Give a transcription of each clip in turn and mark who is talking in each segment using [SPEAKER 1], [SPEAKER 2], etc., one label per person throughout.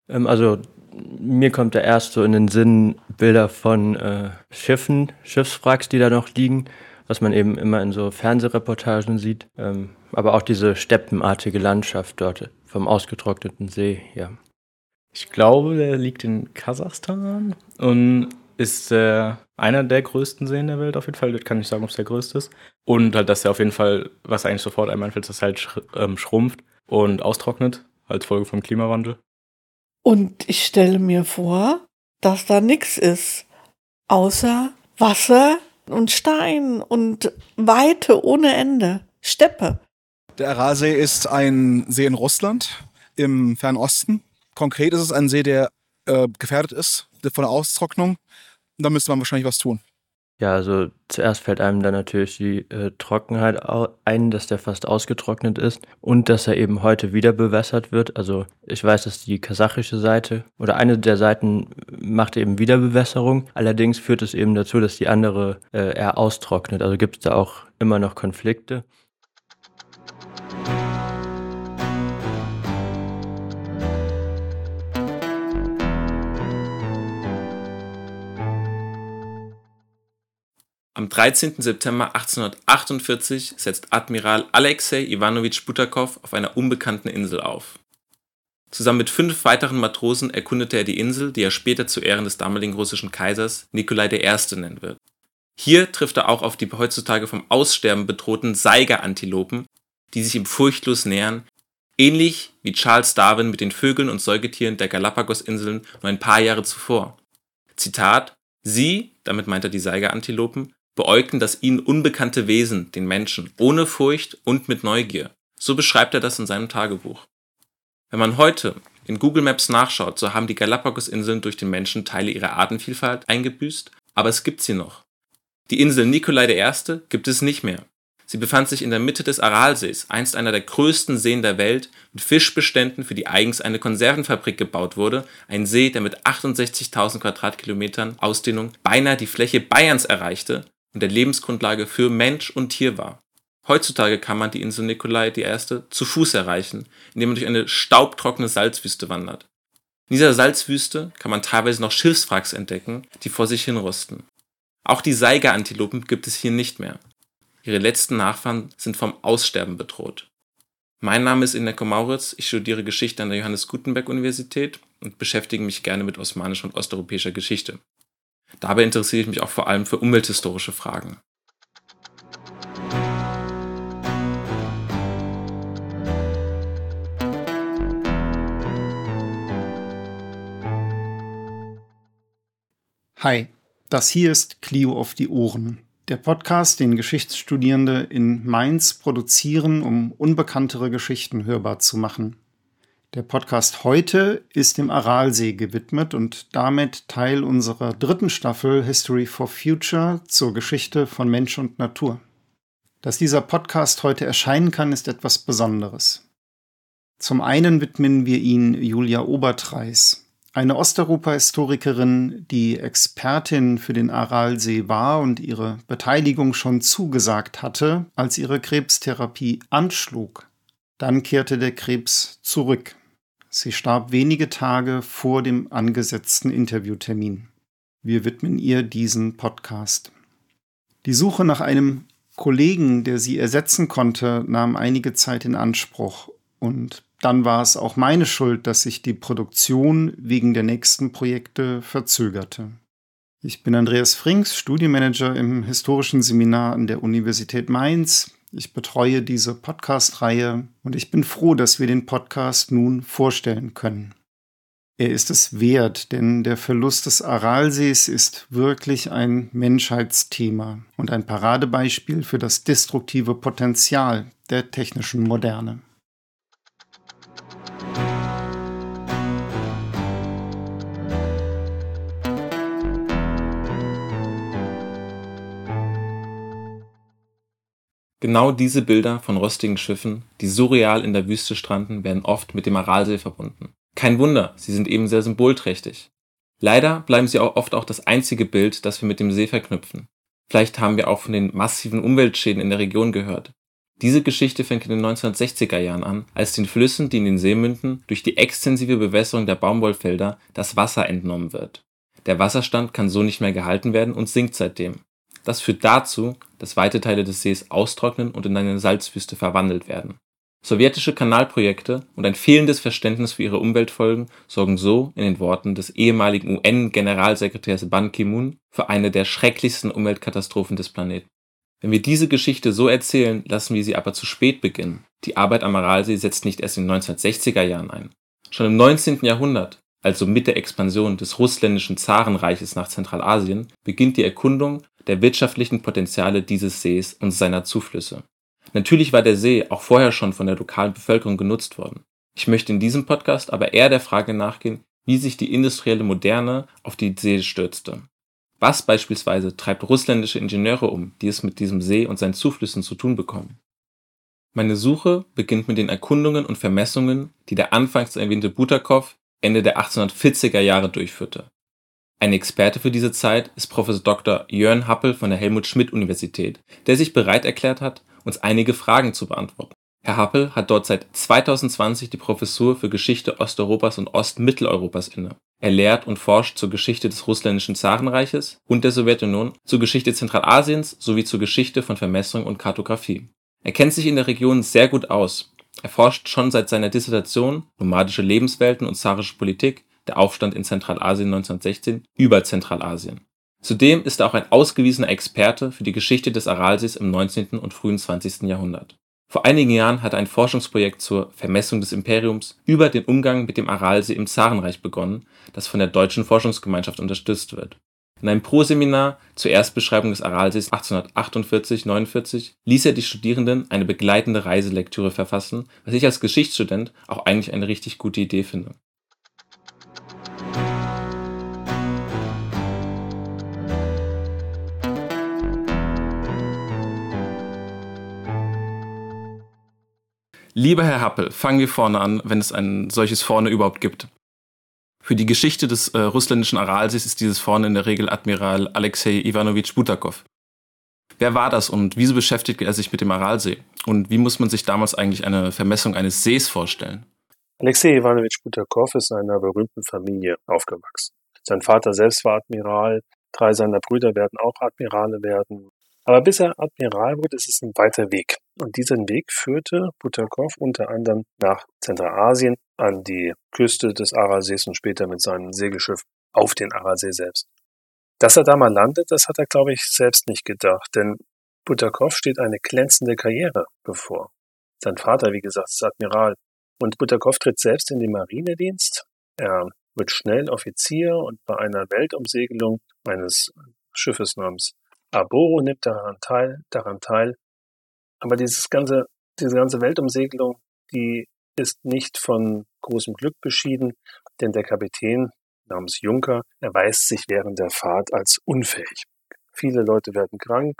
[SPEAKER 1] Also mir kommt da erst so in den Sinn Bilder von Schiffswracks, die da noch liegen, was man eben immer in so Fernsehreportagen sieht. Aber auch diese steppenartige Landschaft dort vom ausgetrockneten See, ja.
[SPEAKER 2] Ich glaube, der liegt in Kasachstan und ist einer der größten Seen der Welt auf jeden Fall. Ich kann nicht sagen, ob es der größte ist. Und halt, dass er auf jeden Fall, was eigentlich sofort einem einfällt, dass er halt schrumpft und austrocknet als Folge vom Klimawandel.
[SPEAKER 3] Und ich stelle mir vor, dass da nichts ist, außer Wasser und Stein und Weite ohne Ende, Steppe.
[SPEAKER 4] Der Aralsee ist ein See in Russland im Fernen Osten. Konkret ist es ein See, der gefährdet ist von der Austrocknung. Da müsste man wahrscheinlich was tun.
[SPEAKER 1] Ja, also zuerst fällt einem dann natürlich die Trockenheit ein, dass der fast ausgetrocknet ist und dass er eben heute wieder bewässert wird. Also ich weiß, dass die kasachische Seite oder eine der Seiten macht eben wieder Bewässerung. Allerdings führt es eben dazu, dass die andere eher austrocknet. Also gibt es da auch immer noch Konflikte.
[SPEAKER 5] Am 13. September 1848 setzt Admiral Alexei Iwanowitsch Butakow auf einer unbekannten Insel auf. Zusammen mit 5 weiteren Matrosen erkundete er die Insel, die er später zu Ehren des damaligen russischen Kaisers Nikolai I. nennen wird. Hier trifft er auch auf die heutzutage vom Aussterben bedrohten Saiga-Antilopen, die sich ihm furchtlos nähern, ähnlich wie Charles Darwin mit den Vögeln und Säugetieren der Galapagos-Inseln nur ein paar Jahre zuvor. Zitat: Sie, damit meint er die Saiga-Antilopen, beäugten das ihnen unbekannte Wesen, den Menschen, ohne Furcht und mit Neugier. So beschreibt er das in seinem Tagebuch. Wenn man heute in Google Maps nachschaut, so haben die Galapagos-Inseln durch den Menschen Teile ihrer Artenvielfalt eingebüßt, aber es gibt sie noch. Die Insel Nikolai I. gibt es nicht mehr. Sie befand sich in der Mitte des Aralsees, einst einer der größten Seen der Welt, mit Fischbeständen, für die eigens eine Konservenfabrik gebaut wurde, ein See, der mit 68.000 Quadratkilometern Ausdehnung beinahe die Fläche Bayerns erreichte und der Lebensgrundlage für Mensch und Tier war. Heutzutage kann man die Insel Nikolai I. zu Fuß erreichen, indem man durch eine staubtrockene Salzwüste wandert. In dieser Salzwüste kann man teilweise noch Schiffswracks entdecken, die vor sich hinrosten. Auch die Saiga-Antilopen gibt es hier nicht mehr. Ihre letzten Nachfahren sind vom Aussterben bedroht. Mein Name ist Ineko Mauritz, ich studiere Geschichte an der Johannes Gutenberg Universität und beschäftige mich gerne mit osmanischer und osteuropäischer Geschichte. Dabei interessiere ich mich auch vor allem für umwelthistorische Fragen.
[SPEAKER 6] Hi, das hier ist Clio auf die Ohren. Der Podcast, den Geschichtsstudierende in Mainz produzieren, um unbekanntere Geschichten hörbar zu machen. Der Podcast heute ist dem Aralsee gewidmet und damit Teil unserer 3. Staffel History for Future zur Geschichte von Mensch und Natur. Dass dieser Podcast heute erscheinen kann, ist etwas Besonderes. Zum einen widmen wir ihn Julia Obertreis, eine Osteuropa-Historikerin, die Expertin für den Aralsee war und ihre Beteiligung schon zugesagt hatte, als ihre Krebstherapie anschlug. Dann kehrte der Krebs zurück. Sie starb wenige Tage vor dem angesetzten Interviewtermin. Wir widmen ihr diesen Podcast. Die Suche nach einem Kollegen, der sie ersetzen konnte, nahm einige Zeit in Anspruch und dann war es auch meine Schuld, dass sich die Produktion wegen der nächsten Projekte verzögerte. Ich bin Andreas Frings, Studienmanager im historischen Seminar an der Universität Mainz. Ich betreue diese Podcast-Reihe und ich bin froh, dass wir den Podcast nun vorstellen können. Er ist es wert, denn der Verlust des Aralsees ist wirklich ein Menschheitsthema und ein Paradebeispiel für das destruktive Potenzial der technischen Moderne.
[SPEAKER 5] Genau diese Bilder von rostigen Schiffen, die surreal in der Wüste stranden, werden oft mit dem Aralsee verbunden. Kein Wunder, sie sind eben sehr symbolträchtig. Leider bleiben sie auch oft das einzige Bild, das wir mit dem See verknüpfen. Vielleicht haben wir auch von den massiven Umweltschäden in der Region gehört. Diese Geschichte fängt in den 1960er Jahren an, als den Flüssen, die in den See münden, durch die extensive Bewässerung der Baumwollfelder das Wasser entnommen wird. Der Wasserstand kann so nicht mehr gehalten werden und sinkt seitdem. Das führt dazu, dass weite Teile des Sees austrocknen und in eine Salzwüste verwandelt werden. Sowjetische Kanalprojekte und ein fehlendes Verständnis für ihre Umweltfolgen sorgen so, in den Worten des ehemaligen UN-Generalsekretärs Ban Ki-moon, für eine der schrecklichsten Umweltkatastrophen des Planeten. Wenn wir diese Geschichte so erzählen, lassen wir sie aber zu spät beginnen. Die Arbeit am Aralsee setzt nicht erst in den 1960er Jahren ein. Schon im 19. Jahrhundert, also mit der Expansion des russländischen Zarenreiches nach Zentralasien, beginnt die Erkundung der wirtschaftlichen Potenziale dieses Sees und seiner Zuflüsse. Natürlich war der See auch vorher schon von der lokalen Bevölkerung genutzt worden. Ich möchte in diesem Podcast aber eher der Frage nachgehen, wie sich die industrielle Moderne auf die See stürzte. Was beispielsweise treibt russländische Ingenieure um, die es mit diesem See und seinen Zuflüssen zu tun bekommen? Meine Suche beginnt mit den Erkundungen und Vermessungen, die der anfangs erwähnte Butakov Ende der 1840er Jahre durchführte. Ein Experte für diese Zeit ist Professor Dr. Jörn Happel von der Helmut-Schmidt-Universität, der sich bereit erklärt hat, uns einige Fragen zu beantworten. Herr Happel hat dort seit 2020 die Professur für Geschichte Osteuropas und Ostmitteleuropas inne. Er lehrt und forscht zur Geschichte des russländischen Zarenreiches und der Sowjetunion, zur Geschichte Zentralasiens sowie zur Geschichte von Vermessung und Kartografie. Er kennt sich in der Region sehr gut aus. Er forscht schon seit seiner Dissertation Nomadische Lebenswelten und zarische Politik, der Aufstand in Zentralasien 1916 über Zentralasien. Zudem ist er auch ein ausgewiesener Experte für die Geschichte des Aralsees im 19. und frühen 20. Jahrhundert. Vor einigen Jahren hat er ein Forschungsprojekt zur Vermessung des Imperiums über den Umgang mit dem Aralsee im Zarenreich begonnen, das von der Deutschen Forschungsgemeinschaft unterstützt wird. In einem Proseminar zur Erstbeschreibung des Aralsees 1848/49 ließ er die Studierenden eine begleitende Reiselektüre verfassen, was ich als Geschichtsstudent auch eigentlich eine richtig gute Idee finde. Lieber Herr Happel, fangen wir vorne an, wenn es ein solches Vorne überhaupt gibt. Für die Geschichte des russländischen Aralsees ist dieses Vorne in der Regel Admiral Alexei Iwanowitsch Butakov. Wer war das und wieso beschäftigte er sich mit dem Aralsee? Und wie muss man sich damals eigentlich eine Vermessung eines Sees vorstellen?
[SPEAKER 7] Alexei Iwanowitsch Butakov ist in einer berühmten Familie aufgewachsen. Sein Vater selbst war Admiral, 3 seiner Brüder werden auch Admirale werden. Aber bis er Admiral wurde, ist es ein weiter Weg. Und diesen Weg führte Butakov unter anderem nach Zentralasien, an die Küste des Aralsees und später mit seinem Segelschiff auf den Aralsee selbst. Dass er da mal landet, das hat er, glaube ich, selbst nicht gedacht, denn Butakov steht eine glänzende Karriere bevor. Sein Vater, wie gesagt, ist Admiral. Und Butakov tritt selbst in den Marinedienst. Er wird schnell Offizier und bei einer Weltumsegelung eines Schiffes namens Arboro nimmt daran teil. Aber diese ganze Weltumsegelung, die ist nicht von großem Glück beschieden, denn der Kapitän namens Junker erweist sich während der Fahrt als unfähig. Viele Leute werden krank,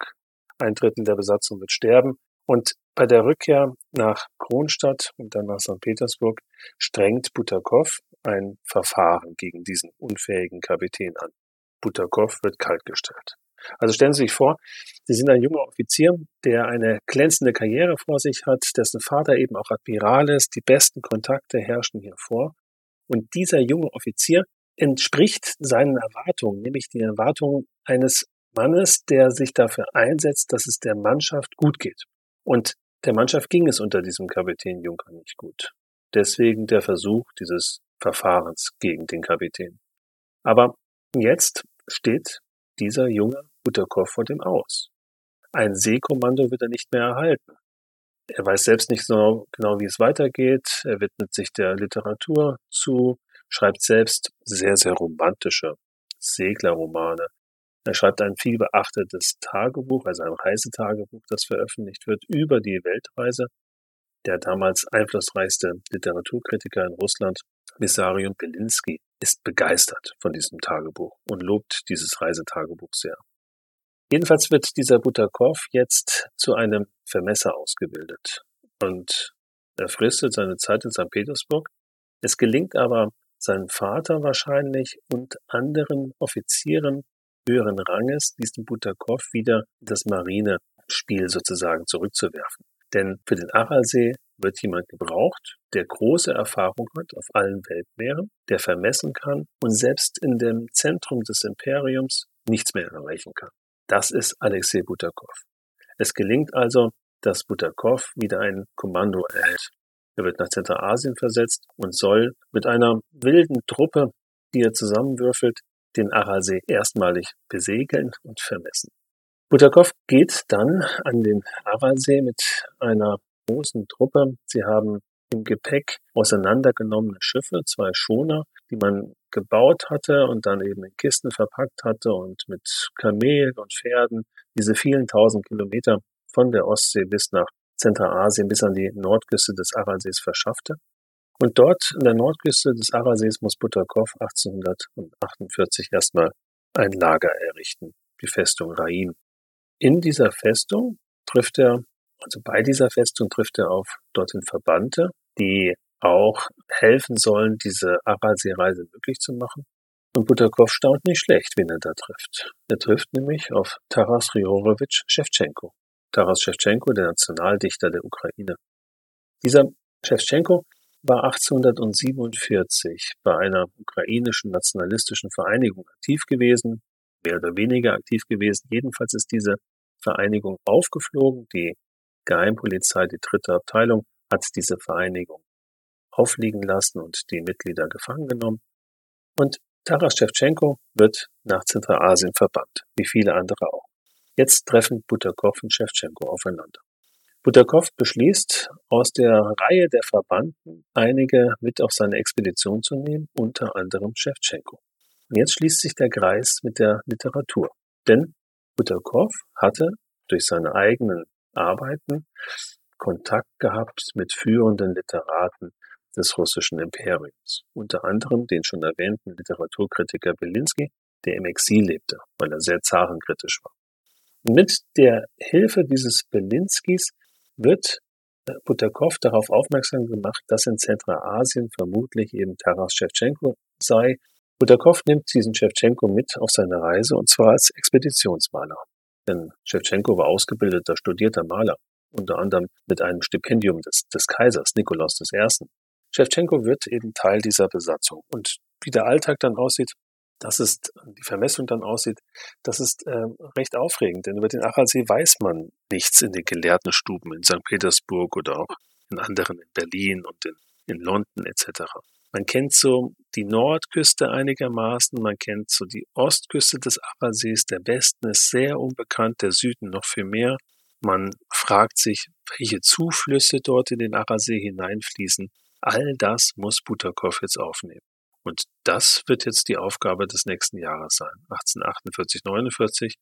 [SPEAKER 7] 1/3 der Besatzung wird sterben und bei der Rückkehr nach Kronstadt und dann nach St. Petersburg strengt Butakov ein Verfahren gegen diesen unfähigen Kapitän an. Butakov wird kaltgestellt. Also stellen Sie sich vor, Sie sind ein junger Offizier, der eine glänzende Karriere vor sich hat, dessen Vater eben auch Admiral ist, die besten Kontakte herrschen hier vor. Und dieser junge Offizier entspricht seinen Erwartungen, nämlich die Erwartungen eines Mannes, der sich dafür einsetzt, dass es der Mannschaft gut geht. Und der Mannschaft ging es unter diesem Kapitän Junker nicht gut. Deswegen der Versuch dieses Verfahrens gegen den Kapitän. Aber jetzt steht dieser junge Butakov vor dem Aus. Ein Seekommando wird er nicht mehr erhalten. Er weiß selbst nicht so genau, wie es weitergeht. Er widmet sich der Literatur zu, schreibt selbst sehr, sehr romantische Seglerromane. Er schreibt ein viel beachtetes Tagebuch, also ein Reisetagebuch, das veröffentlicht wird über die Weltreise. Der damals einflussreichste Literaturkritiker in Russland, Wissarion Belinsky, ist begeistert von diesem Tagebuch und lobt dieses Reisetagebuch sehr. Jedenfalls wird dieser Butakov jetzt zu einem Vermesser ausgebildet und er fristet seine Zeit in St. Petersburg. Es gelingt aber seinem Vater wahrscheinlich und anderen Offizieren höheren Ranges, diesen Butakov wieder in das Marinespiel sozusagen zurückzuwerfen. Denn für den Aralsee wird jemand gebraucht, der große Erfahrung hat auf allen Weltmeeren, der vermessen kann und selbst in dem Zentrum des Imperiums nichts mehr erreichen kann. Das ist Alexei Butakow. Es gelingt also, dass Butakow wieder ein Kommando erhält. Er wird nach Zentralasien versetzt und soll mit einer wilden Truppe, die er zusammenwürfelt, den Aralsee erstmalig besegeln und vermessen. Butakow geht dann an den Aralsee mit einer großen Truppe. Sie haben im Gepäck auseinandergenommene Schiffe, 2 Schoner, die man gebaut hatte und dann eben in Kisten verpackt hatte und mit Kamelen und Pferden diese vielen 1000 Kilometer von der Ostsee bis nach Zentralasien, bis an die Nordküste des Aralsees verschaffte. Und dort an der Nordküste des Aralsees muss Butakow 1848 erstmal ein Lager errichten, die Festung Rain. In dieser Festung trifft er, also bei dieser Festung trifft er auf dorthin Verbannte, die auch helfen sollen, diese Aralsee-Reise möglich zu machen. Und Butakow staunt nicht schlecht, wen er da trifft. Er trifft nämlich auf Taras Grigorjewitsch Schewtschenko. Taras Schewtschenko, der Nationaldichter der Ukraine. Dieser Schewtschenko war 1847 bei einer ukrainischen nationalistischen Vereinigung aktiv gewesen, mehr oder weniger aktiv gewesen. Jedenfalls ist diese Vereinigung aufgeflogen. Die Geheimpolizei, die 3. Abteilung, hat diese Vereinigung aufliegen lassen und die Mitglieder gefangen genommen. Und Taras Schewtschenko wird nach Zentralasien verbannt, wie viele andere auch. Jetzt treffen Butakow und Schewtschenko aufeinander. Butakow beschließt, aus der Reihe der Verbannten einige mit auf seine Expedition zu nehmen, unter anderem Schewtschenko. Und jetzt schließt sich der Kreis mit der Literatur. Denn Butakow hatte durch seine eigenen Arbeiten Kontakt gehabt mit führenden Literaten des russischen Imperiums. Unter anderem den schon erwähnten Literaturkritiker Belinsky, der im Exil lebte, weil er sehr zarenkritisch war. Und mit der Hilfe dieses Belinskys wird Butakow darauf aufmerksam gemacht, dass in Zentralasien vermutlich eben Taras Schewtschenko sei. Butakow nimmt diesen Schewtschenko mit auf seine Reise, und zwar als Expeditionsmaler. Denn Schewtschenko war ausgebildeter, studierter Maler, unter anderem mit einem Stipendium des Kaisers Nikolaus I. Schewtschenko wird eben Teil dieser Besatzung. Und wie der Alltag dann aussieht, die Vermessung dann aussieht, das ist recht aufregend, denn über den Aralsee weiß man nichts in den Gelehrtenstuben in St. Petersburg oder auch in anderen in Berlin und in London etc. Man kennt so die Nordküste einigermaßen, man kennt so die Ostküste des Aralsees, der Westen ist sehr unbekannt, der Süden noch viel mehr. Man fragt sich, welche Zuflüsse dort in den Aralsee hineinfließen. All das muss Butakow jetzt aufnehmen. Und das wird jetzt die Aufgabe des nächsten Jahres sein. 1848/49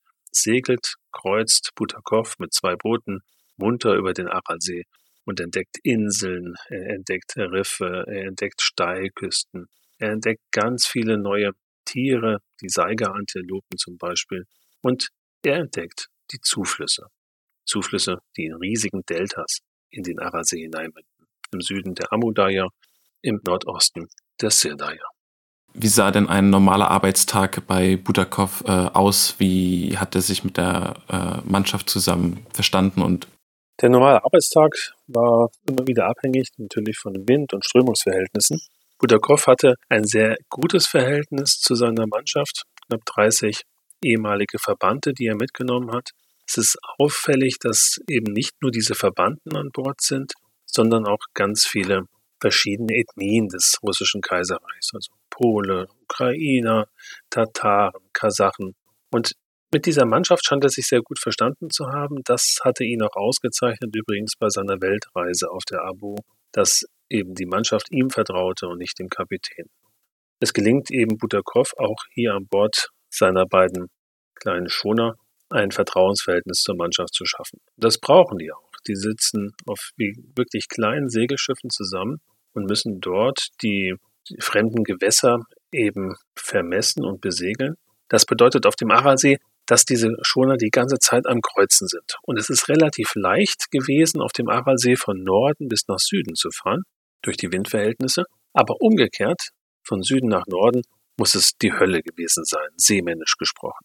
[SPEAKER 7] kreuzt Butakow mit 2 Booten munter über den Aralsee und entdeckt Inseln, er entdeckt Riffe, er entdeckt Steilküsten, er entdeckt ganz viele neue Tiere, die Saiga-Antilopen zum Beispiel, und er entdeckt die Zuflüsse, die in riesigen Deltas in den Aralsee hineinmünden. Im Süden der Amudarja, im Nordosten der Sirdarja.
[SPEAKER 5] Wie sah denn ein normaler Arbeitstag bei Butakow aus? Wie hat er sich mit der Mannschaft zusammen verstanden? Und
[SPEAKER 7] der normale Arbeitstag war immer wieder abhängig, natürlich von Wind- und Strömungsverhältnissen. Butakow hatte ein sehr gutes Verhältnis zu seiner Mannschaft, knapp 30 ehemalige Verbannte, die er mitgenommen hat. Es ist auffällig, dass eben nicht nur diese Verbannten an Bord sind, sondern auch ganz viele verschiedene Ethnien des russischen Kaiserreichs, also Pole, Ukrainer, Tataren, Kasachen. Und mit dieser Mannschaft scheint er sich sehr gut verstanden zu haben. Das hatte ihn auch ausgezeichnet, übrigens bei seiner Weltreise auf der Abu, dass eben die Mannschaft ihm vertraute und nicht dem Kapitän. Es gelingt eben Butakow auch hier an Bord seiner beiden kleinen Schoner ein Vertrauensverhältnis zur Mannschaft zu schaffen. Das brauchen die auch. Die sitzen auf wirklich kleinen Segelschiffen zusammen und müssen dort die fremden Gewässer eben vermessen und besegeln. Das bedeutet auf dem Aralsee, dass diese Schoner die ganze Zeit am Kreuzen sind. Und es ist relativ leicht gewesen, auf dem Aralsee von Norden bis nach Süden zu fahren, durch die Windverhältnisse. Aber umgekehrt, von Süden nach Norden, muss es die Hölle gewesen sein, seemännisch gesprochen.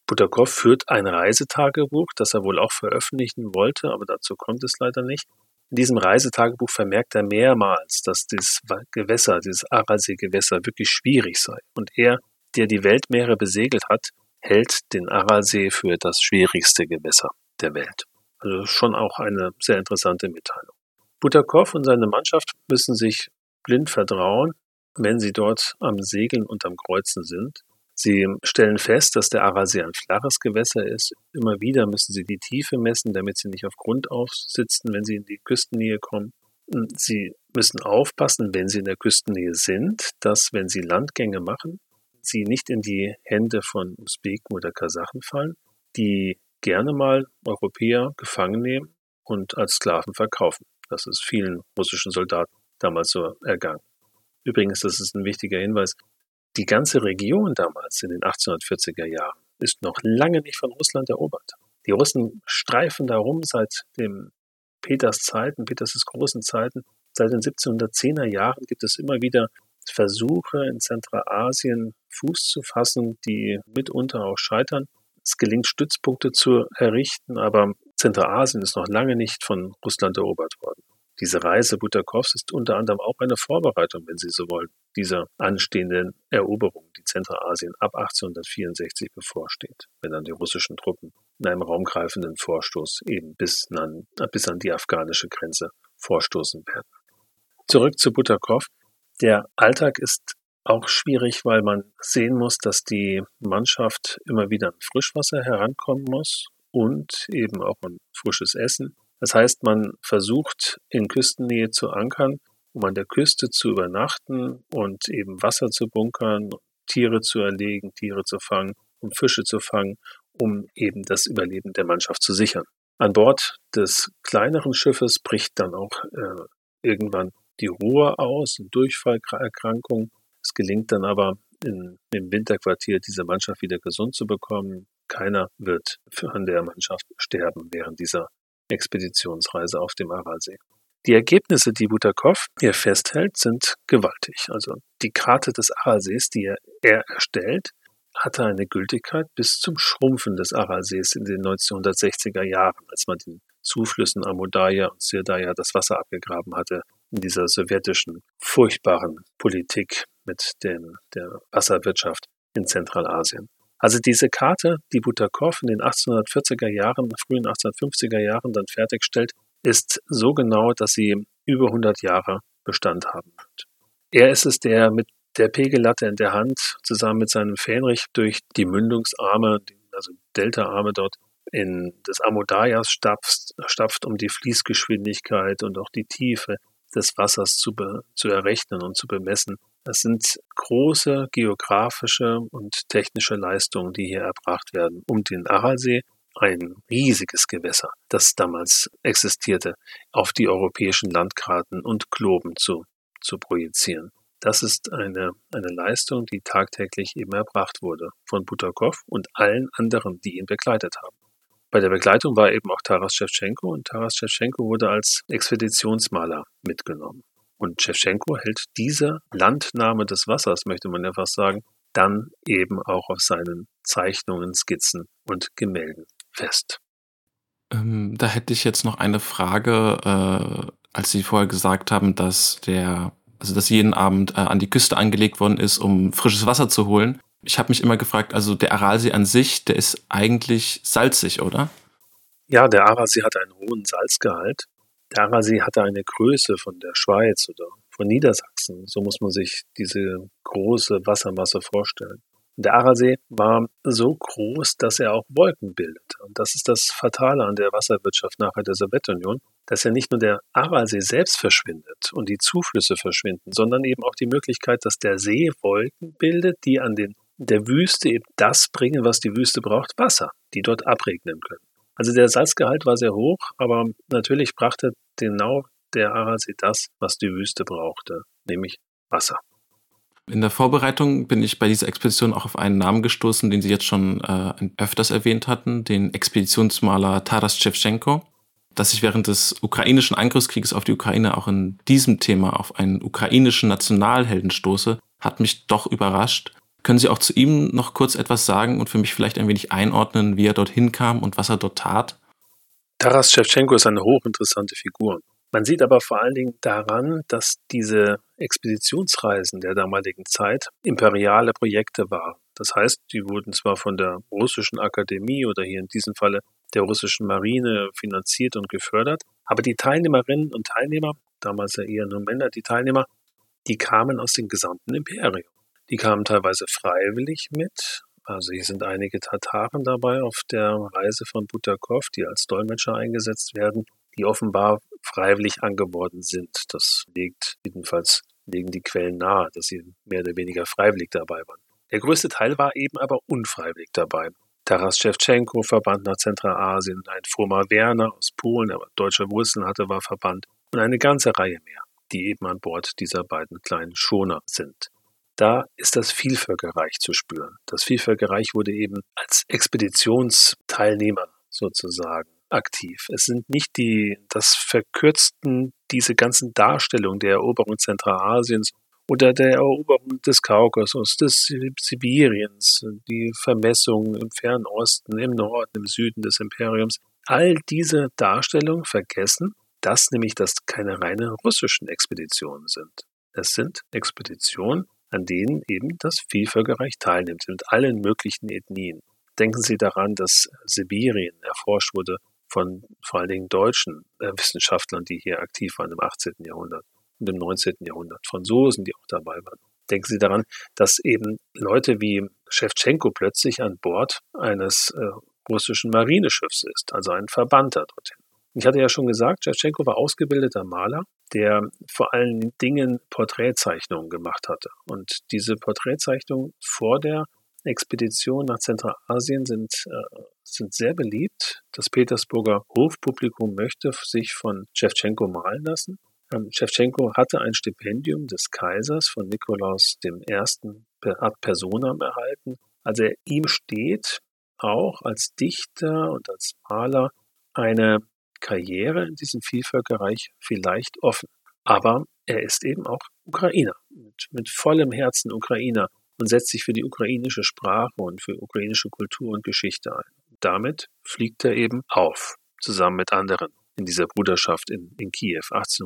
[SPEAKER 7] Butakow führt ein Reisetagebuch, das er wohl auch veröffentlichen wollte, aber dazu kommt es leider nicht. In diesem Reisetagebuch vermerkt er mehrmals, dass dieses Gewässer, dieses Aralsee-Gewässer wirklich schwierig sei. Und er, der die Weltmeere besegelt hat, hält den Aralsee für das schwierigste Gewässer der Welt. Also schon auch eine sehr interessante Mitteilung. Butakow und seine Mannschaft müssen sich blind vertrauen, wenn sie dort am Segeln und am Kreuzen sind. Sie stellen fest, dass der Aralsee ein flaches Gewässer ist. Immer wieder müssen sie die Tiefe messen, damit sie nicht auf Grund aufsitzen, wenn sie in die Küstennähe kommen. Sie müssen aufpassen, wenn sie in der Küstennähe sind, dass, wenn sie Landgänge machen, sie nicht in die Hände von Usbeken oder Kasachen fallen, die gerne mal Europäer gefangen nehmen und als Sklaven verkaufen. Das ist vielen russischen Soldaten damals so ergangen. Übrigens, das ist ein wichtiger Hinweis, die ganze Region damals in den 1840er Jahren ist noch lange nicht von Russland erobert. Die Russen streifen da rum seit dem Peters des großen Zeiten. Seit den 1710er Jahren gibt es immer wieder Versuche in Zentralasien Fuß zu fassen, die mitunter auch scheitern. Es gelingt, Stützpunkte zu errichten, aber Zentralasien ist noch lange nicht von Russland erobert worden. Diese Reise Butakows ist unter anderem auch eine Vorbereitung, wenn Sie so wollen, dieser anstehenden Eroberung, die Zentralasien ab 1864 bevorsteht, wenn dann die russischen Truppen in einem raumgreifenden Vorstoß eben bis an die afghanische Grenze vorstoßen werden. Zurück zu Butakow. Der Alltag ist auch schwierig, weil man sehen muss, dass die Mannschaft immer wieder an Frischwasser herankommen muss und eben auch an frisches Essen. Das heißt, man versucht in Küstennähe zu ankern, um an der Küste zu übernachten und eben Wasser zu bunkern, Tiere zu erlegen, Tiere zu fangen, um Fische zu fangen, um eben das Überleben der Mannschaft zu sichern. An Bord des kleineren Schiffes bricht dann auch irgendwann die Ruhr aus, eine Durchfallerkrankung. Es gelingt dann aber im Winterquartier diese Mannschaft wieder gesund zu bekommen. Keiner wird an der Mannschaft sterben während dieser Expeditionsreise auf dem Aralsee. Die Ergebnisse, die Butakow hier festhält, sind gewaltig. Also die Karte des Aralsees, die er erstellt, hatte eine Gültigkeit bis zum Schrumpfen des Aralsees in den 1960er Jahren, als man den Zuflüssen Amudarja und Syrdarja das Wasser abgegraben hatte, in dieser sowjetischen, furchtbaren Politik mit der Wasserwirtschaft in Zentralasien. Also diese Karte, die Butakow in den 1840er Jahren, frühen 1850er Jahren dann fertigstellt, ist so genau, dass sie über 100 Jahre Bestand haben wird. Er ist es, der mit der Pegellatte in der Hand zusammen mit seinem Fähnrich durch die Mündungsarme, also Deltaarme dort in des Amudarjas stapft, um die Fließgeschwindigkeit und auch die Tiefe des Wassers zu errechnen und zu bemessen. Das sind große geografische und technische Leistungen, die hier erbracht werden, um den Aralsee, ein riesiges Gewässer, das damals existierte, auf die europäischen Landkarten und Globen zu projizieren. Das ist eine Leistung, die tagtäglich eben erbracht wurde von Butakow und allen anderen, die ihn begleitet haben. Bei der Begleitung war eben auch Taras Schewtschenko und Taras Schewtschenko wurde als Expeditionsmaler mitgenommen. Und Schewtschenko hält diese Landnahme des Wassers, möchte man ja fast sagen, dann eben auch auf seinen Zeichnungen, Skizzen und Gemälden fest.
[SPEAKER 5] Da hätte ich jetzt noch eine Frage, als Sie vorher gesagt haben, dass jeden Abend an die Küste angelegt worden ist, um frisches Wasser zu holen. Ich habe mich immer gefragt, also der Aralsee an sich, der ist eigentlich salzig, oder?
[SPEAKER 7] Ja, der Aralsee hat einen hohen Salzgehalt. Der Aralsee hatte eine Größe von der Schweiz oder von Niedersachsen. So muss man sich diese große Wassermasse vorstellen. Der Aralsee war so groß, dass er auch Wolken bildet. Und das ist das Fatale an der Wasserwirtschaft nachher der Sowjetunion, dass ja nicht nur der Aralsee selbst verschwindet und die Zuflüsse verschwinden, sondern eben auch die Möglichkeit, dass der See Wolken bildet, die an der Wüste eben das bringen, was die Wüste braucht, Wasser, die dort abregnen können. Also der Salzgehalt war sehr hoch, aber natürlich brachte genau der Aralsee das, was die Wüste brauchte, nämlich Wasser.
[SPEAKER 5] In der Vorbereitung bin ich bei dieser Expedition auch auf einen Namen gestoßen, den Sie jetzt schon öfters erwähnt hatten, den Expeditionsmaler Taras Schewtschenko. Dass ich während des ukrainischen Angriffskrieges auf die Ukraine auch in diesem Thema auf einen ukrainischen Nationalhelden stoße, hat mich doch überrascht. Können Sie auch zu ihm noch kurz etwas sagen und für mich vielleicht ein wenig einordnen, wie er dorthin kam und was er dort tat?
[SPEAKER 7] Taras Schewtschenko ist eine hochinteressante Figur. Man sieht aber vor allen Dingen daran, dass diese Expeditionsreisen der damaligen Zeit imperiale Projekte waren. Das heißt, die wurden zwar von der russischen Akademie oder hier in diesem Falle der russischen Marine finanziert und gefördert, aber die Teilnehmerinnen und Teilnehmer, damals ja eher nur Männer, die kamen aus dem gesamten Imperium. Die kamen teilweise freiwillig mit. Also hier sind einige Tataren dabei auf der Reise von Butakow, die als Dolmetscher eingesetzt werden, die offenbar freiwillig angeworden sind. Das legen die Quellen nahe, dass sie mehr oder weniger freiwillig dabei waren. Der größte Teil war eben aber unfreiwillig dabei. Taras Schewtschenko, verbannt nach Zentralasien, ein Frommer Werner aus Polen, der deutsche Wurzeln hatte, war verbannt und eine ganze Reihe mehr, die eben an Bord dieser beiden kleinen Schoner sind. Da ist das Vielvölkerreich zu spüren. Das Vielvölkerreich wurde eben als Expeditionsteilnehmer sozusagen aktiv. Es sind nicht das Verkürzten, diese ganzen Darstellungen der Eroberung Zentralasiens oder der Eroberung des Kaukasus, des Sibiriens, die Vermessung im Fernen Osten, im Norden, im Süden des Imperiums. All diese Darstellungen vergessen, dass nämlich das keine reine russischen Expeditionen sind. Es sind Expeditionen, an denen eben das Vielvölkerreich teilnimmt, mit allen möglichen Ethnien. Denken Sie daran, dass Sibirien erforscht wurde von vor allen Dingen deutschen Wissenschaftlern, die hier aktiv waren im 18. Jahrhundert und im 19. Jahrhundert, Franzosen, die auch dabei waren. Denken Sie daran, dass eben Leute wie Schewtschenko plötzlich an Bord eines russischen Marineschiffs ist, also ein Verbannter dorthin. Ich hatte ja schon gesagt, Schewtschenko war ausgebildeter Maler, der vor allen Dingen Porträtzeichnungen gemacht hatte. Und diese Porträtzeichnungen vor der Expedition nach Zentralasien sind sehr beliebt. Das Petersburger Hofpublikum möchte sich von Schewtschenko malen lassen. Schewtschenko hatte ein Stipendium des Kaisers von Nikolaus I. ad personam erhalten. Also ihm steht auch als Dichter und als Maler eine Karriere in diesem Vielvölkerreich vielleicht offen. Aber er ist eben auch Ukrainer, mit vollem Herzen Ukrainer und setzt sich für die ukrainische Sprache und für ukrainische Kultur und Geschichte ein. Damit fliegt er eben auf, zusammen mit anderen in dieser Bruderschaft in Kiew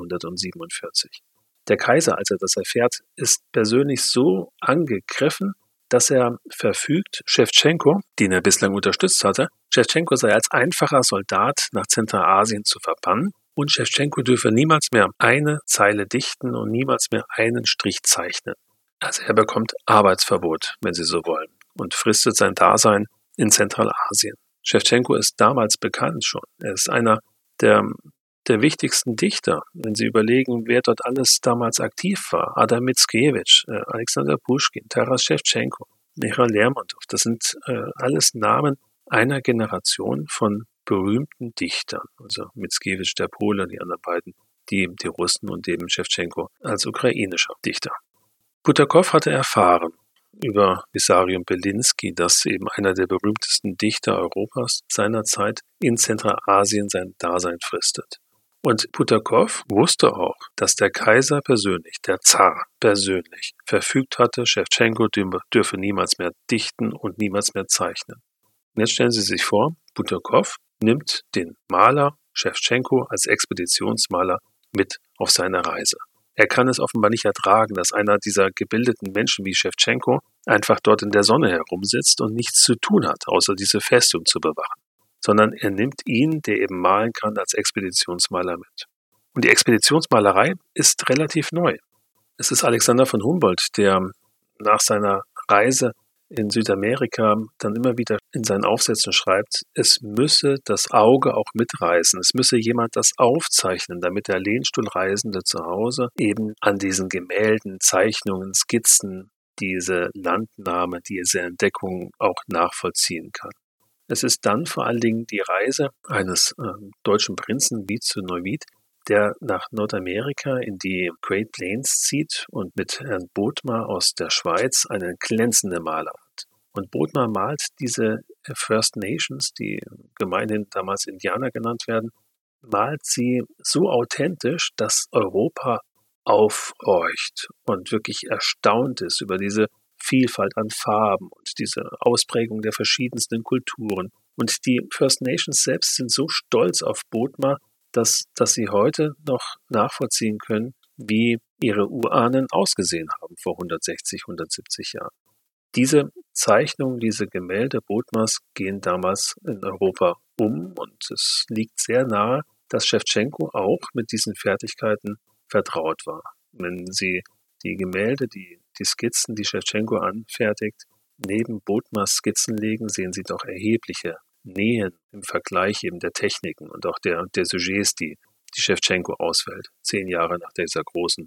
[SPEAKER 7] 1847. Der Kaiser, als er das erfährt, ist persönlich so angegriffen, dass er verfügt, Schewtschenko, den er bislang unterstützt hatte, Schewtschenko sei als einfacher Soldat nach Zentralasien zu verbannen und Schewtschenko dürfe niemals mehr eine Zeile dichten und niemals mehr einen Strich zeichnen. Also er bekommt Arbeitsverbot, wenn Sie so wollen, und fristet sein Dasein in Zentralasien. Schewtschenko ist damals bekannt schon. Er ist einer der wichtigsten Dichter, wenn Sie überlegen, wer dort alles damals aktiv war. Adam Mickiewicz, Alexander Puschkin, Taras Schewtschenko, Michail Lermontov. Das sind alles Namen einer Generation von berühmten Dichtern. Also Mickiewicz, der Pole, die anderen beiden, die Russen und eben Schewtschenko als ukrainischer Dichter. Butakow hatte erfahren über Vissarion Belinsky, dass eben einer der berühmtesten Dichter Europas seiner Zeit in Zentralasien sein Dasein fristet. Und Butakow wusste auch, dass der Kaiser persönlich, der Zar persönlich, verfügt hatte, Schewtschenko dürfe niemals mehr dichten und niemals mehr zeichnen. Und jetzt stellen Sie sich vor, Butakow nimmt den Maler Schewtschenko als Expeditionsmaler mit auf seine Reise. Er kann es offenbar nicht ertragen, dass einer dieser gebildeten Menschen wie Schewtschenko einfach dort in der Sonne herumsitzt und nichts zu tun hat, außer diese Festung zu bewachen. Sondern er nimmt ihn, der eben malen kann, als Expeditionsmaler mit. Und die Expeditionsmalerei ist relativ neu. Es ist Alexander von Humboldt, der nach seiner Reise in Südamerika dann immer wieder in seinen Aufsätzen schreibt, es müsse das Auge auch mitreißen, es müsse jemand das aufzeichnen, damit der Lehnstuhlreisende zu Hause eben an diesen Gemälden, Zeichnungen, Skizzen diese Landnahme, diese Entdeckung auch nachvollziehen kann. Es ist dann vor allen Dingen die Reise eines deutschen Prinzen Wied zu Neuwied, der nach Nordamerika in die Great Plains zieht und mit Herrn Bodmer aus der Schweiz einen glänzenden Maler hat. Und Bodmer malt diese First Nations, die gemeinhin damals Indianer genannt werden, malt sie so authentisch, dass Europa aufhorcht und wirklich erstaunt ist über diese Vielfalt an Farben und diese Ausprägung der verschiedensten Kulturen. Und die First Nations selbst sind so stolz auf Bothmer, dass sie heute noch nachvollziehen können, wie ihre Urahnen ausgesehen haben vor 160, 170 Jahren. Diese Zeichnungen, diese Gemälde Bothmers gehen damals in Europa und es liegt sehr nahe, dass Schewtschenko auch mit diesen Fertigkeiten vertraut war. Wenn Sie die Gemälde, die Skizzen, die Schewtschenko anfertigt, neben Bothmers Skizzen legen, sehen Sie doch erhebliche Nähen im Vergleich eben der Techniken und auch der Sujets, die Schewtschenko auswählt, 10 Jahre nach dieser großen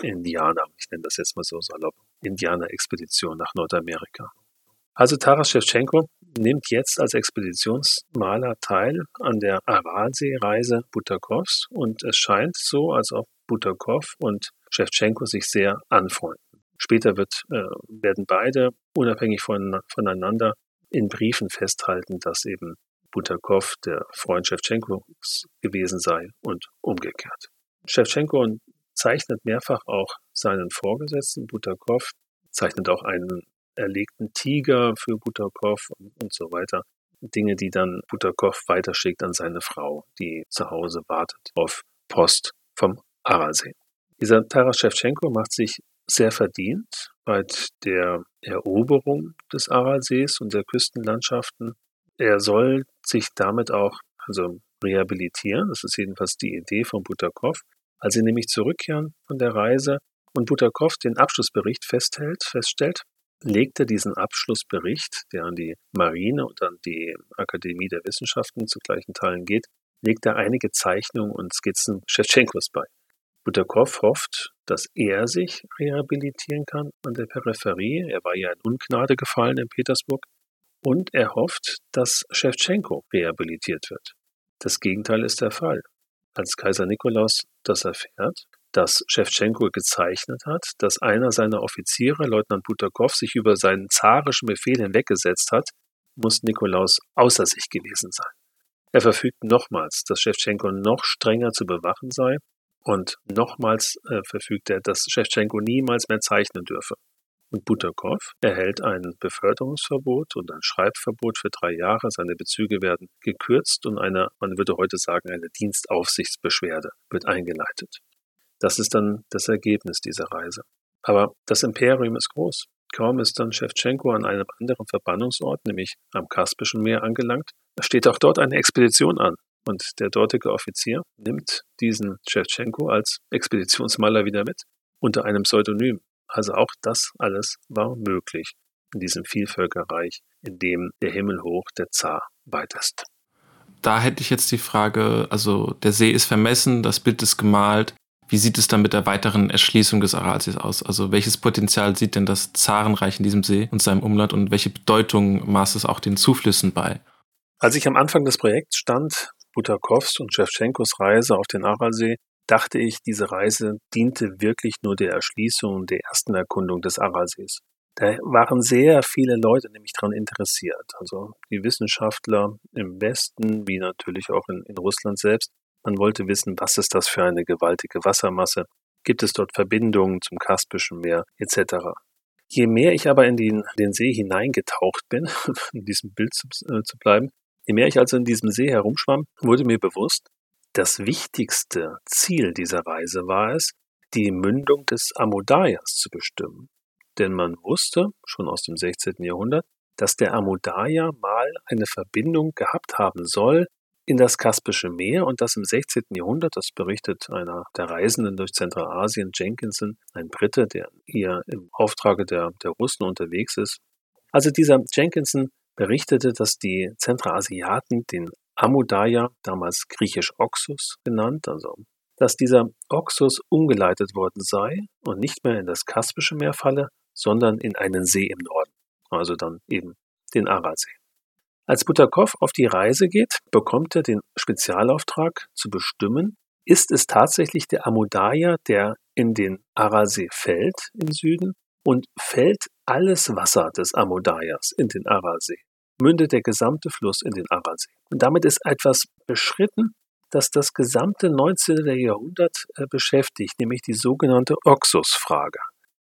[SPEAKER 7] ich nenne das jetzt mal so salopp, Indianer-Expedition nach Nordamerika. Also Taras Schewtschenko nimmt jetzt als Expeditionsmaler teil an der Aralsee-Reise Butakovs und es scheint so, als ob Butakov und Schewtschenko sich sehr anfreunden. Später werden beide unabhängig voneinander in Briefen festhalten, dass eben Butakov der Freund Schewtschenkos gewesen sei und umgekehrt. Schewtschenko zeichnet mehrfach auch seinen Vorgesetzten Butakov, zeichnet auch einen erlegten Tiger für Butakov und so weiter. Dinge, die dann Butakov weiterschickt an seine Frau, die zu Hause wartet auf Post vom Aralsee. Dieser Taras Schewtschenko macht sich sehr verdient bei der Eroberung des Aralsees und der Küstenlandschaften. Er soll sich damit auch rehabilitieren, das ist jedenfalls die Idee von Butakov. Als sie nämlich zurückkehren von der Reise und Butakov den Abschlussbericht feststellt, legt er diesen Abschlussbericht, der an die Marine und an die Akademie der Wissenschaften zu gleichen Teilen geht, legt er einige Zeichnungen und Skizzen Schewtschenkos bei. Butakov hofft, dass er sich rehabilitieren kann an der Peripherie. Er war ja in Ungnade gefallen in Petersburg. Und er hofft, dass Schewtschenko rehabilitiert wird. Das Gegenteil ist der Fall. Als Kaiser Nikolaus das erfährt, dass Schewtschenko gezeichnet hat, dass einer seiner Offiziere, Leutnant Butakov, sich über seinen zarischen Befehl hinweggesetzt hat, muss Nikolaus außer sich gewesen sein. Er verfügt nochmals, dass Schewtschenko noch strenger zu bewachen sei und nochmals verfügt er, dass Schewtschenko niemals mehr zeichnen dürfe. Und Butakov erhält ein Beförderungsverbot und ein Schreibverbot für 3 Jahre. Seine Bezüge werden gekürzt und man würde heute sagen, eine Dienstaufsichtsbeschwerde wird eingeleitet. Das ist dann das Ergebnis dieser Reise. Aber das Imperium ist groß. Kaum ist dann Schewtschenko an einem anderen Verbannungsort, nämlich am Kaspischen Meer, angelangt, steht auch dort eine Expedition an. Und der dortige Offizier nimmt diesen Schewtschenko als Expeditionsmaler wieder mit, unter einem Pseudonym. Also auch das alles war möglich in diesem Vielvölkerreich, in dem der Himmel hoch, der Zar weit ist.
[SPEAKER 5] Da hätte ich jetzt die Frage, also der See ist vermessen, das Bild ist gemalt. Wie sieht es dann mit der weiteren Erschließung des Aralsees aus? Also welches Potenzial sieht denn das Zarenreich in diesem See und seinem Umland und welche Bedeutung maß es auch den Zuflüssen bei?
[SPEAKER 7] Als ich am Anfang des Projekts stand, Butakovs und Schewtschenkos Reise auf den Aralsee, dachte ich, diese Reise diente wirklich nur der Erschließung und der ersten Erkundung des Aralsees. Da waren sehr viele Leute nämlich daran interessiert. Also die Wissenschaftler im Westen, wie natürlich auch in Russland selbst. Man wollte wissen, was ist das für eine gewaltige Wassermasse? Gibt es dort Verbindungen zum Kaspischen Meer etc.? Je mehr ich aber in den See hineingetaucht bin, in diesem Bild zu bleiben, je mehr ich also in diesem See herumschwamm, wurde mir bewusst, das wichtigste Ziel dieser Reise war es, die Mündung des Amudarjas zu bestimmen. Denn man wusste, schon aus dem 16. Jahrhundert, dass der Amudarja mal eine Verbindung gehabt haben soll in das Kaspische Meer und dass im 16. Jahrhundert, das berichtet einer der Reisenden durch Zentralasien, Jenkinson, ein Brite, der hier im Auftrage der Russen unterwegs ist. Also dieser Jenkinson berichtete, dass die Zentralasiaten den Amudarja, damals griechisch Oxus genannt, also dass dieser Oxus umgeleitet worden sei und nicht mehr in das Kaspische Meer falle, sondern in einen See im Norden, also dann eben den Aralsee. Als Butakov auf die Reise geht, bekommt er den Spezialauftrag zu bestimmen, ist es tatsächlich der Amudarja, der in den Aralsee fällt im Süden und fällt alles Wasser des Amudarjas in den Aralsee, mündet der gesamte Fluss in den Aralsee. Und damit ist etwas beschritten, das das gesamte 19. Jahrhundert beschäftigt, nämlich die sogenannte Oxus-Frage.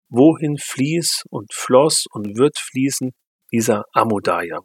[SPEAKER 7] wohin fließt und floss und wird fließen dieser Amu-Darja?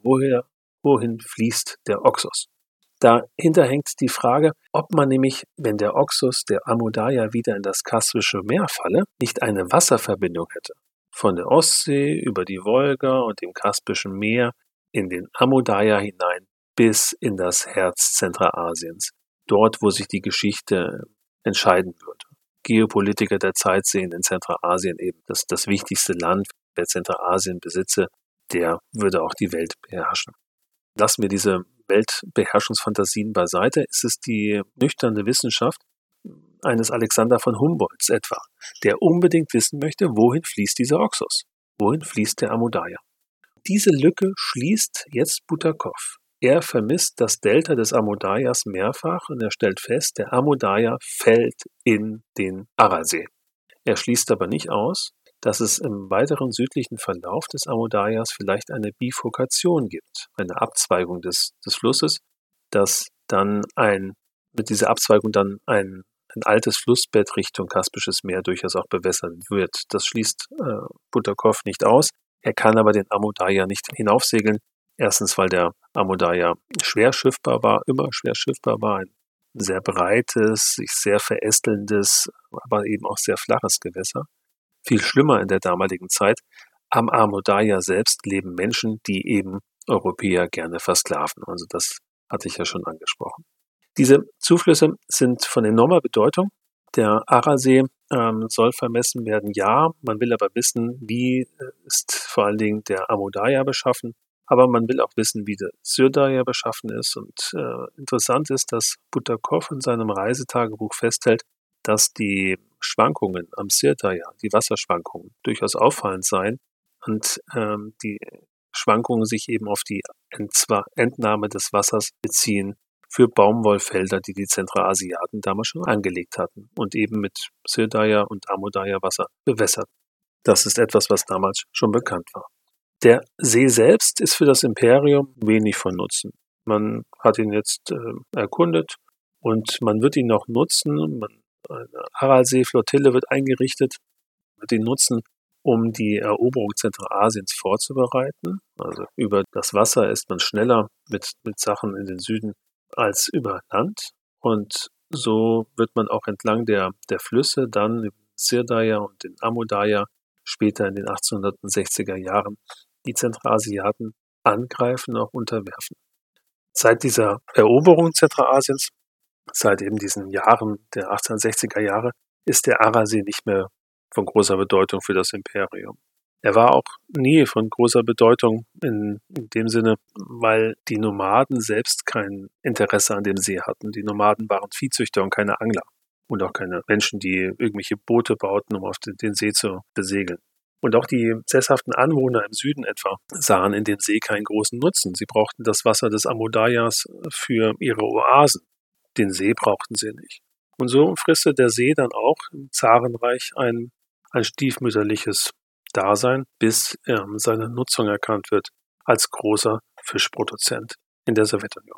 [SPEAKER 7] Wohin fließt der Oxus? Dahinter hängt die Frage, ob man nämlich, wenn der Oxus, der Amu-Darja, wieder in das Kaspische Meer falle, nicht eine Wasserverbindung hätte. Von der Ostsee über die Wolga und dem Kaspischen Meer in den Amu-Darja hinein bis in das Herz Zentralasiens. Dort, wo sich die Geschichte entscheiden würde. Geopolitiker der Zeit sehen in Zentralasien eben das wichtigste Land. Wer Zentralasien besitze, der würde auch die Welt beherrschen. Lassen wir diese Weltbeherrschungsfantasien beiseite. Es ist die nüchterne Wissenschaft eines Alexander von Humboldts etwa, der unbedingt wissen möchte, wohin fließt dieser Oxus? Wohin fließt der Amu-Darja? Diese Lücke schließt jetzt Butakov. Er vermisst das Delta des Amu-Darjas mehrfach und er stellt fest, der Amu-Darja fällt in den Aralsee. Er schließt aber nicht aus, dass es im weiteren südlichen Verlauf des Amu-Darjas vielleicht eine Bifurkation gibt, eine Abzweigung des Flusses, dass dann mit dieser Abzweigung dann ein altes Flussbett Richtung Kaspisches Meer durchaus auch bewässert wird. Das schließt Butakov nicht aus. Er kann aber den Amu-Darja nicht hinaufsegeln. Erstens, weil der Amu-Darja schwer schiffbar war, immer schwer schiffbar war, ein sehr breites, sich sehr verästelndes, aber eben auch sehr flaches Gewässer. Viel schlimmer in der damaligen Zeit, am Amu-Darja selbst leben Menschen, die eben Europäer gerne versklaven. Also das hatte ich ja schon angesprochen. Diese Zuflüsse sind von enormer Bedeutung. Der Aralsee soll vermessen werden, ja. Man will aber wissen, wie ist vor allen Dingen der Amu-Darja beschaffen. Aber man will auch wissen, wie der Syr-Darja beschaffen ist. Und interessant ist, dass Butakov in seinem Reisetagebuch festhält, dass die Schwankungen am Syr-Darja, die Wasserschwankungen, durchaus auffallend seien und die Schwankungen sich eben auf die Entnahme des Wassers beziehen für Baumwollfelder, die Zentralasiaten damals schon angelegt hatten und eben mit Syr-Darja und Amu-Darja Wasser bewässert. Das ist etwas, was damals schon bekannt war. Der See selbst ist für das Imperium wenig von Nutzen. Man hat ihn jetzt erkundet und man wird ihn noch nutzen. Eine Aralsee-Flottille wird eingerichtet, wird ihn nutzen, um die Eroberung Zentralasiens vorzubereiten. Also über das Wasser ist man schneller mit Sachen in den Süden als über Land. Und so wird man auch entlang der Flüsse dann im Syr-Darja und den Amu-Darja später in den 1860er Jahren die Zentralasiaten angreifen, auch unterwerfen. Seit dieser Eroberung Zentralasiens, seit eben diesen Jahren der 1860er Jahre, ist der Aralsee nicht mehr von großer Bedeutung für das Imperium. Er war auch nie von großer Bedeutung in dem Sinne, weil die Nomaden selbst kein Interesse an dem See hatten. Die Nomaden waren Viehzüchter und keine Angler und auch keine Menschen, die irgendwelche Boote bauten, um auf den See zu besegeln. Und auch die sesshaften Anwohner im Süden etwa sahen in dem See keinen großen Nutzen. Sie brauchten das Wasser des Amu-Darjas für ihre Oasen. Den See brauchten sie nicht. Und so frisste der See dann auch im Zarenreich ein stiefmütterliches Dasein, bis seine Nutzung erkannt wird als großer Fischproduzent in der Sowjetunion.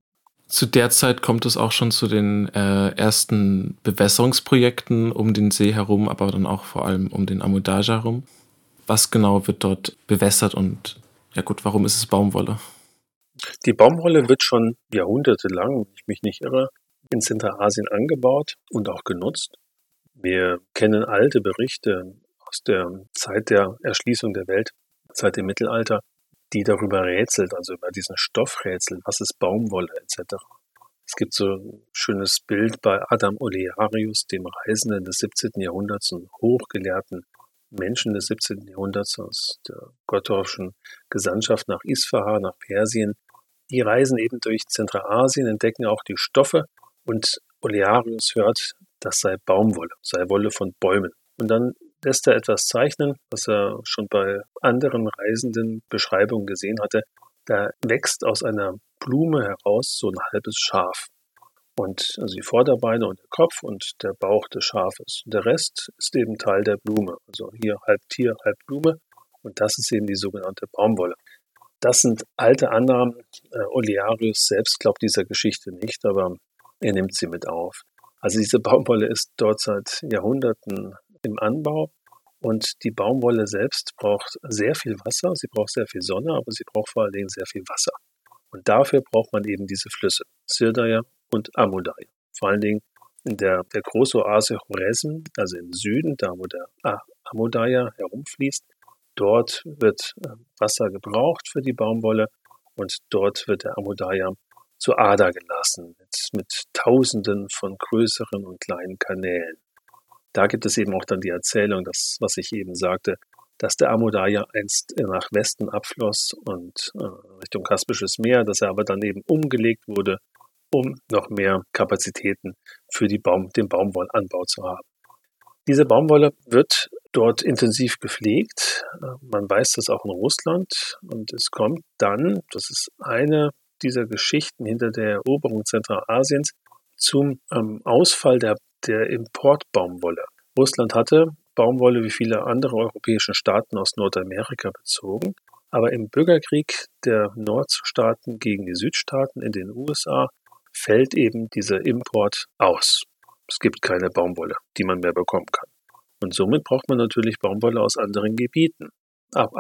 [SPEAKER 5] Zu der Zeit kommt es auch schon zu den ersten Bewässerungsprojekten um den See herum, aber dann auch vor allem um den Amu-Darja herum. Was genau wird dort bewässert und ja gut, warum ist es Baumwolle?
[SPEAKER 7] Die Baumwolle wird schon jahrhundertelang, wenn ich mich nicht irre, in Zentralasien angebaut und auch genutzt. Wir kennen alte Berichte aus der Zeit der Erschließung der Welt, seit dem Mittelalter, die darüber rätselt, also über diesen Stoffrätsel, was ist Baumwolle etc. Es gibt so ein schönes Bild bei Adam Olearius, dem Reisenden des 17. Jahrhunderts, einem hochgelehrten Menschen des 17. Jahrhunderts aus der Gottorfschen Gesandtschaft nach Isfahan, nach Persien. Die reisen eben durch Zentralasien, entdecken auch die Stoffe und Olearius hört, das sei Baumwolle, sei Wolle von Bäumen. Und dann lässt er etwas zeichnen, was er schon bei anderen Reisenden Beschreibungen gesehen hatte. Da wächst aus einer Blume heraus so ein halbes Schaf. Und also die Vorderbeine und der Kopf und der Bauch des Schafes. Und der Rest ist eben Teil der Blume. Also hier halb Tier, halb Blume. Und das ist eben die sogenannte Baumwolle. Das sind alte Annahmen. Olearius selbst glaubt dieser Geschichte nicht, aber er nimmt sie mit auf. Also diese Baumwolle ist dort seit Jahrhunderten im Anbau Und die Baumwolle selbst braucht sehr viel Wasser, sie braucht sehr viel Sonne, aber sie braucht vor allen Dingen sehr viel Wasser. Und dafür braucht man eben diese Flüsse, Sirdarya und Amudarya. Vor allen Dingen in der große Oase Choresm, also im Süden, da wo der Amudarya herumfließt, dort wird Wasser gebraucht für die Baumwolle und dort wird der Amudarya zur Ader gelassen mit Tausenden von größeren und kleinen Kanälen. Da gibt es eben auch dann die Erzählung, das, was ich eben sagte, dass der Amudarya einst nach Westen abfloss und Richtung Kaspisches Meer, dass er aber dann eben umgelegt wurde, um noch mehr Kapazitäten für den Baumwollanbau zu haben. Diese Baumwolle wird dort intensiv gepflegt. Man weiß das auch in Russland und es kommt dann, das ist eine dieser Geschichten hinter der Eroberung Zentralasiens, zum Ausfall der Importbaumwolle. Russland hatte Baumwolle wie viele andere europäische Staaten aus Nordamerika bezogen, aber im Bürgerkrieg der Nordstaaten gegen die Südstaaten in den USA fällt eben dieser Import aus. Es gibt keine Baumwolle, die man mehr bekommen kann. Und somit braucht man natürlich Baumwolle aus anderen Gebieten. Ab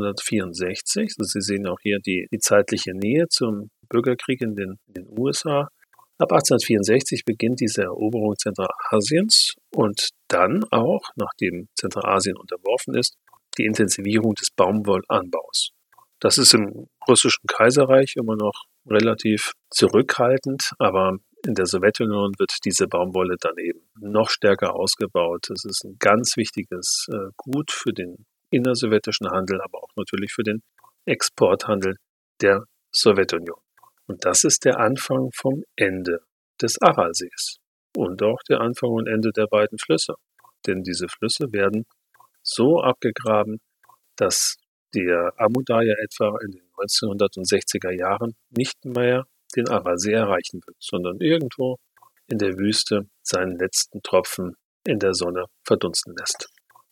[SPEAKER 7] 1864, also Sie sehen auch hier die zeitliche Nähe zum Bürgerkrieg in den USA, ab 1864 beginnt diese Eroberung Zentralasiens und dann auch, nachdem Zentralasien unterworfen ist, die Intensivierung des Baumwollanbaus. Das ist im russischen Kaiserreich immer noch relativ zurückhaltend, aber in der Sowjetunion wird diese Baumwolle dann eben noch stärker ausgebaut. Es ist ein ganz wichtiges Gut für den innersowjetischen Handel, aber auch natürlich für den Exporthandel der Sowjetunion. Und das ist der Anfang vom Ende des Aralsees und auch der Anfang und Ende der beiden Flüsse. Denn diese Flüsse werden so abgegraben, dass der Amudarya etwa in den 1960er Jahren nicht mehr den Aralsee erreichen wird, sondern irgendwo in der Wüste seinen letzten Tropfen in der Sonne verdunsten lässt.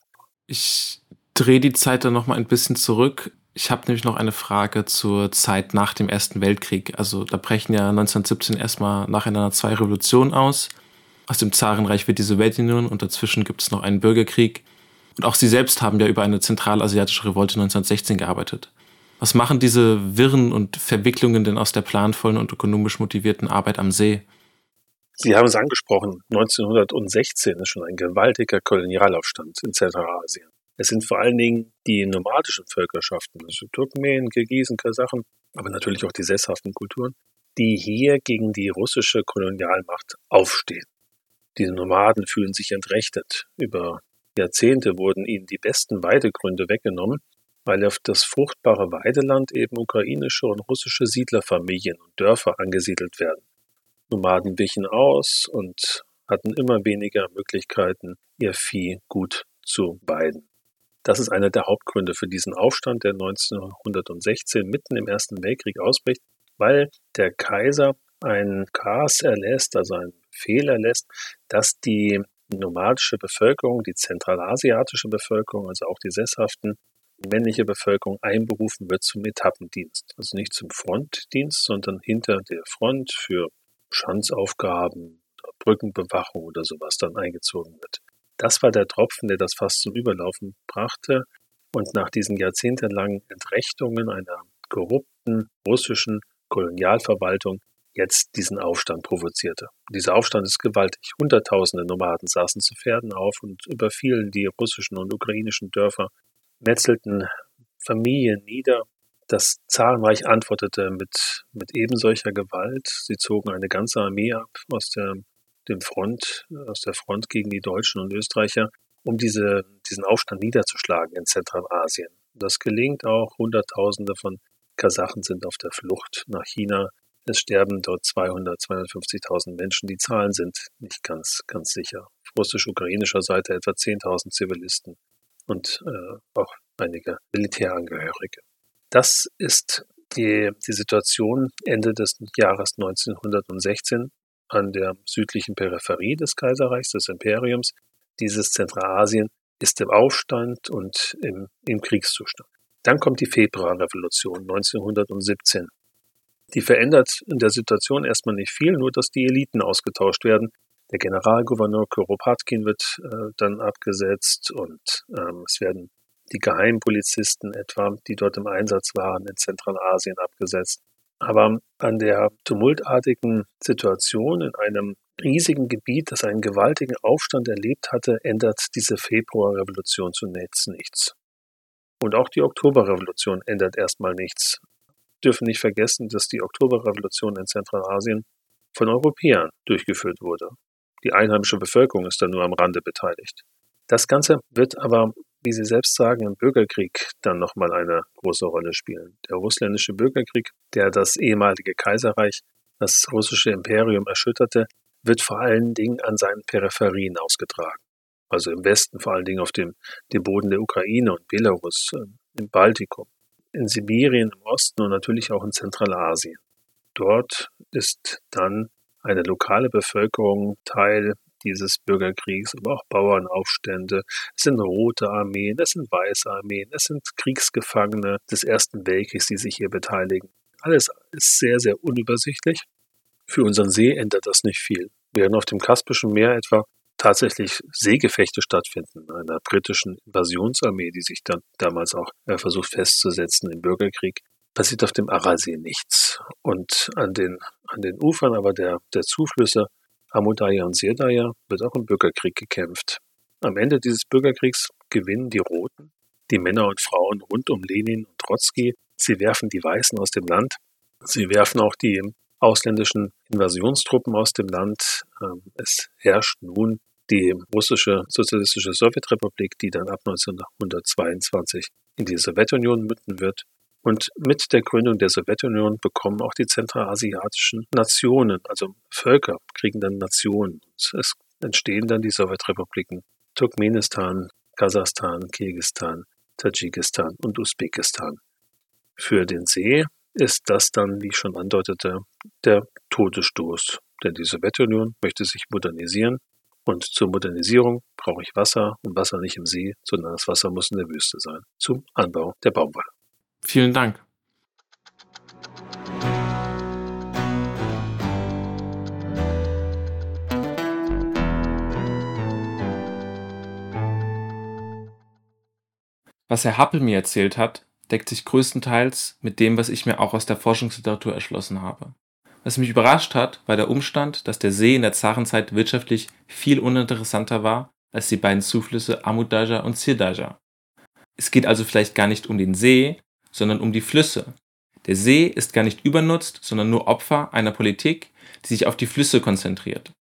[SPEAKER 5] Ich drehe die Zeit dann nochmal ein bisschen zurück. Ich habe nämlich noch eine Frage zur Zeit nach dem Ersten Weltkrieg. Also da brechen ja 1917 erstmal nacheinander 2 Revolutionen aus. Aus dem Zarenreich wird die Sowjetunion und dazwischen gibt es noch einen Bürgerkrieg. Und auch Sie selbst haben ja über eine zentralasiatische Revolte 1916 gearbeitet. Was machen diese Wirren und Verwicklungen denn aus der planvollen und ökonomisch motivierten Arbeit am See?
[SPEAKER 7] Sie haben es angesprochen, 1916 ist schon ein gewaltiger Kolonialaufstand in Zentralasien. Es sind vor allen Dingen die nomadischen Völkerschaften, also Turkmenen, Kirgisen, Kasachen, aber natürlich auch die sesshaften Kulturen, die hier gegen die russische Kolonialmacht aufstehen. Diese Nomaden fühlen sich entrechtet. Über Jahrzehnte wurden ihnen die besten Weidegründe weggenommen, weil auf das fruchtbare Weideland eben ukrainische und russische Siedlerfamilien und Dörfer angesiedelt werden. Nomaden wichen aus und hatten immer weniger Möglichkeiten, ihr Vieh gut zu weiden. Das ist einer der Hauptgründe für diesen Aufstand, der 1916 mitten im Ersten Weltkrieg ausbricht, weil der Kaiser einen Kas erlässt, also einen Befehl erlässt, dass die nomadische Bevölkerung, die zentralasiatische Bevölkerung, also auch die sesshaften männliche Bevölkerung einberufen wird zum Etappendienst. Also nicht zum Frontdienst, sondern hinter der Front für Schanzaufgaben, Brückenbewachung oder sowas dann eingezogen wird. Das war der Tropfen, der das Fass zum Überlaufen brachte und nach diesen jahrzehntelangen Entrechtungen einer korrupten russischen Kolonialverwaltung jetzt diesen Aufstand provozierte. Dieser Aufstand ist gewaltig. Hunderttausende Nomaden saßen zu Pferden auf und überfielen die russischen und ukrainischen Dörfer, metzelten Familien nieder. Das Zarenreich antwortete mit ebensolcher Gewalt. Sie zogen eine ganze Armee ab aus der Front gegen die Deutschen und Österreicher, um diesen Aufstand niederzuschlagen in Zentralasien. Das gelingt auch. Hunderttausende von Kasachen sind auf der Flucht nach China. Es sterben dort 250.000 Menschen. Die Zahlen sind nicht ganz sicher. Auf russisch-ukrainischer Seite etwa 10.000 Zivilisten und auch einige Militärangehörige. Das ist die Situation Ende des Jahres 1916 an der südlichen Peripherie des Kaiserreichs, des Imperiums. Dieses Zentralasien ist im Aufstand und im Kriegszustand. Dann kommt die Februarrevolution 1917. Die verändert in der Situation erstmal nicht viel, nur dass die Eliten ausgetauscht werden. Der Generalgouverneur Kuropatkin wird dann abgesetzt und es werden die Geheimpolizisten etwa, die dort im Einsatz waren, in Zentralasien abgesetzt. Aber an der tumultartigen Situation in einem riesigen Gebiet, das einen gewaltigen Aufstand erlebt hatte, ändert diese Februarrevolution zunächst nichts. Und auch die Oktoberrevolution ändert erstmal nichts. Wir dürfen nicht vergessen, dass die Oktoberrevolution in Zentralasien von Europäern durchgeführt wurde. Die einheimische Bevölkerung ist da nur am Rande beteiligt. Das Ganze wird aber, wie Sie selbst sagen, im Bürgerkrieg dann nochmal eine große Rolle spielen. Der russländische Bürgerkrieg, der das ehemalige Kaiserreich, das russische Imperium erschütterte, wird vor allen Dingen an seinen Peripherien ausgetragen. Also im Westen, vor allen Dingen auf dem Boden der Ukraine und Belarus, im Baltikum, in Sibirien im Osten und natürlich auch in Zentralasien. Dort ist dann eine lokale Bevölkerung Teil dieses Bürgerkriegs, aber auch Bauernaufstände. Es sind Rote Armeen, es sind Weiße Armeen, es sind Kriegsgefangene des Ersten Weltkriegs, die sich hier beteiligen. Alles ist sehr, sehr unübersichtlich. Für unseren See ändert das nicht viel. Während auf dem Kaspischen Meer etwa tatsächlich Seegefechte stattfinden, einer britischen Invasionsarmee, die sich dann damals auch versucht festzusetzen im Bürgerkrieg, passiert auf dem Aralsee nichts. Und an den Ufern aber der Zuflüsse Amudarja und Sirdarja wird auch im Bürgerkrieg gekämpft. Am Ende dieses Bürgerkriegs gewinnen die Roten, die Männer und Frauen rund um Lenin und Trotzki. Sie werfen die Weißen aus dem Land. Sie werfen auch die ausländischen Invasionstruppen aus dem Land. Es herrscht nun die russische sozialistische Sowjetrepublik, die dann ab 1922 in die Sowjetunion münden wird. Und mit der Gründung der Sowjetunion bekommen auch die zentralasiatischen Nationen, also Völker, kriegen dann Nationen. Es entstehen dann die Sowjetrepubliken Turkmenistan, Kasachstan, Kirgisistan, Tadschikistan und Usbekistan. Für den See ist das dann, wie ich schon andeutete, der Todesstoß. Denn die Sowjetunion möchte sich modernisieren und zur Modernisierung brauche ich Wasser und Wasser nicht im See, sondern das Wasser muss in der Wüste sein, zum Anbau der Baumwolle.
[SPEAKER 5] Vielen Dank. Was Herr Happel mir erzählt hat, deckt sich größtenteils mit dem, was ich mir auch aus der Forschungsliteratur erschlossen habe. Was mich überrascht hat, war der Umstand, dass der See in der Zarenzeit wirtschaftlich viel uninteressanter war als die beiden Zuflüsse Amudarja und Sirdarja. Es geht also vielleicht gar nicht um den See, sondern um die Flüsse. Der See ist gar nicht übernutzt, sondern nur Opfer einer Politik, die sich auf die Flüsse konzentriert.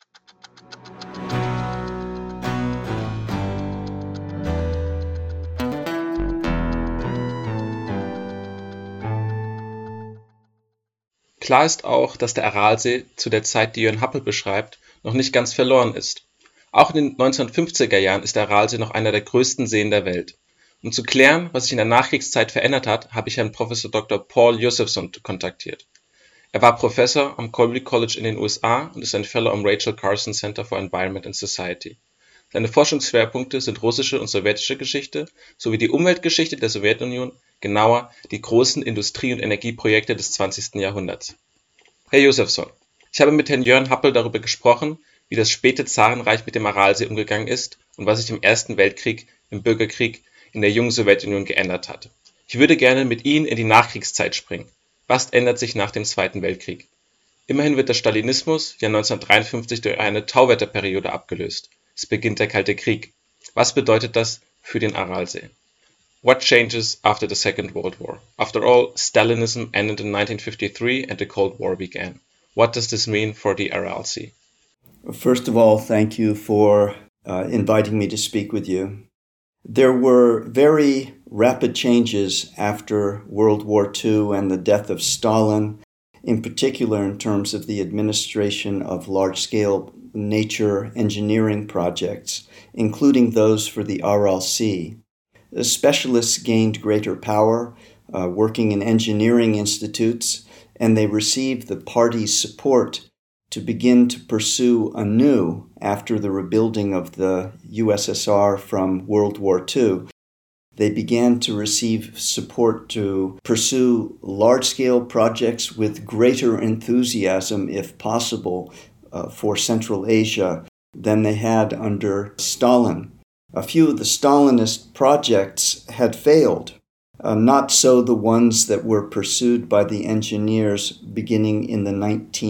[SPEAKER 5] Klar ist auch, dass der Aralsee zu der Zeit, die Jörn Happel beschreibt, noch nicht ganz verloren ist. Auch in den 1950er Jahren ist der Aralsee noch einer der größten Seen der Welt. Um zu klären, was sich in der Nachkriegszeit verändert hat, habe ich Herrn Professor Dr. Paul Josephson kontaktiert. Er war Professor am Colby College in den USA und ist ein Fellow am Rachel Carson Center for Environment and Society. Seine Forschungsschwerpunkte sind russische und sowjetische Geschichte sowie die Umweltgeschichte der Sowjetunion, genauer die großen Industrie- und Energieprojekte des 20. Jahrhunderts. Herr Josephson, ich habe mit Herrn Jörn Happel darüber gesprochen, wie das späte Zarenreich mit dem Aralsee umgegangen ist und was sich im Ersten Weltkrieg, im Bürgerkrieg, in der jungen Sowjetunion geändert hat. Ich würde gerne mit Ihnen in die Nachkriegszeit springen. Was ändert sich nach dem Zweiten Weltkrieg? Immerhin wird der Stalinismus ja 1953 durch eine Tauwetterperiode abgelöst. Es beginnt der Kalte Krieg. Was bedeutet das für den Aralsee? What changes after the Second World War? After all, Stalinism ended in 1953 and the Cold War began. What does this mean for the Aralsee?
[SPEAKER 8] First of all, thank you for inviting me to speak with you. There were very rapid changes after World War II and the death of Stalin, in particular in terms of the administration of large-scale nature engineering projects, including those for the Aral Sea. The specialists gained greater power, working in engineering institutes, and they received the party's support to begin to pursue anew, after the rebuilding of the USSR from World War II, they began to receive support to pursue large-scale projects with greater enthusiasm, if possible, for Central Asia than they had under Stalin. A few of the Stalinist projects had failed, not so the ones that were pursued by the engineers beginning in the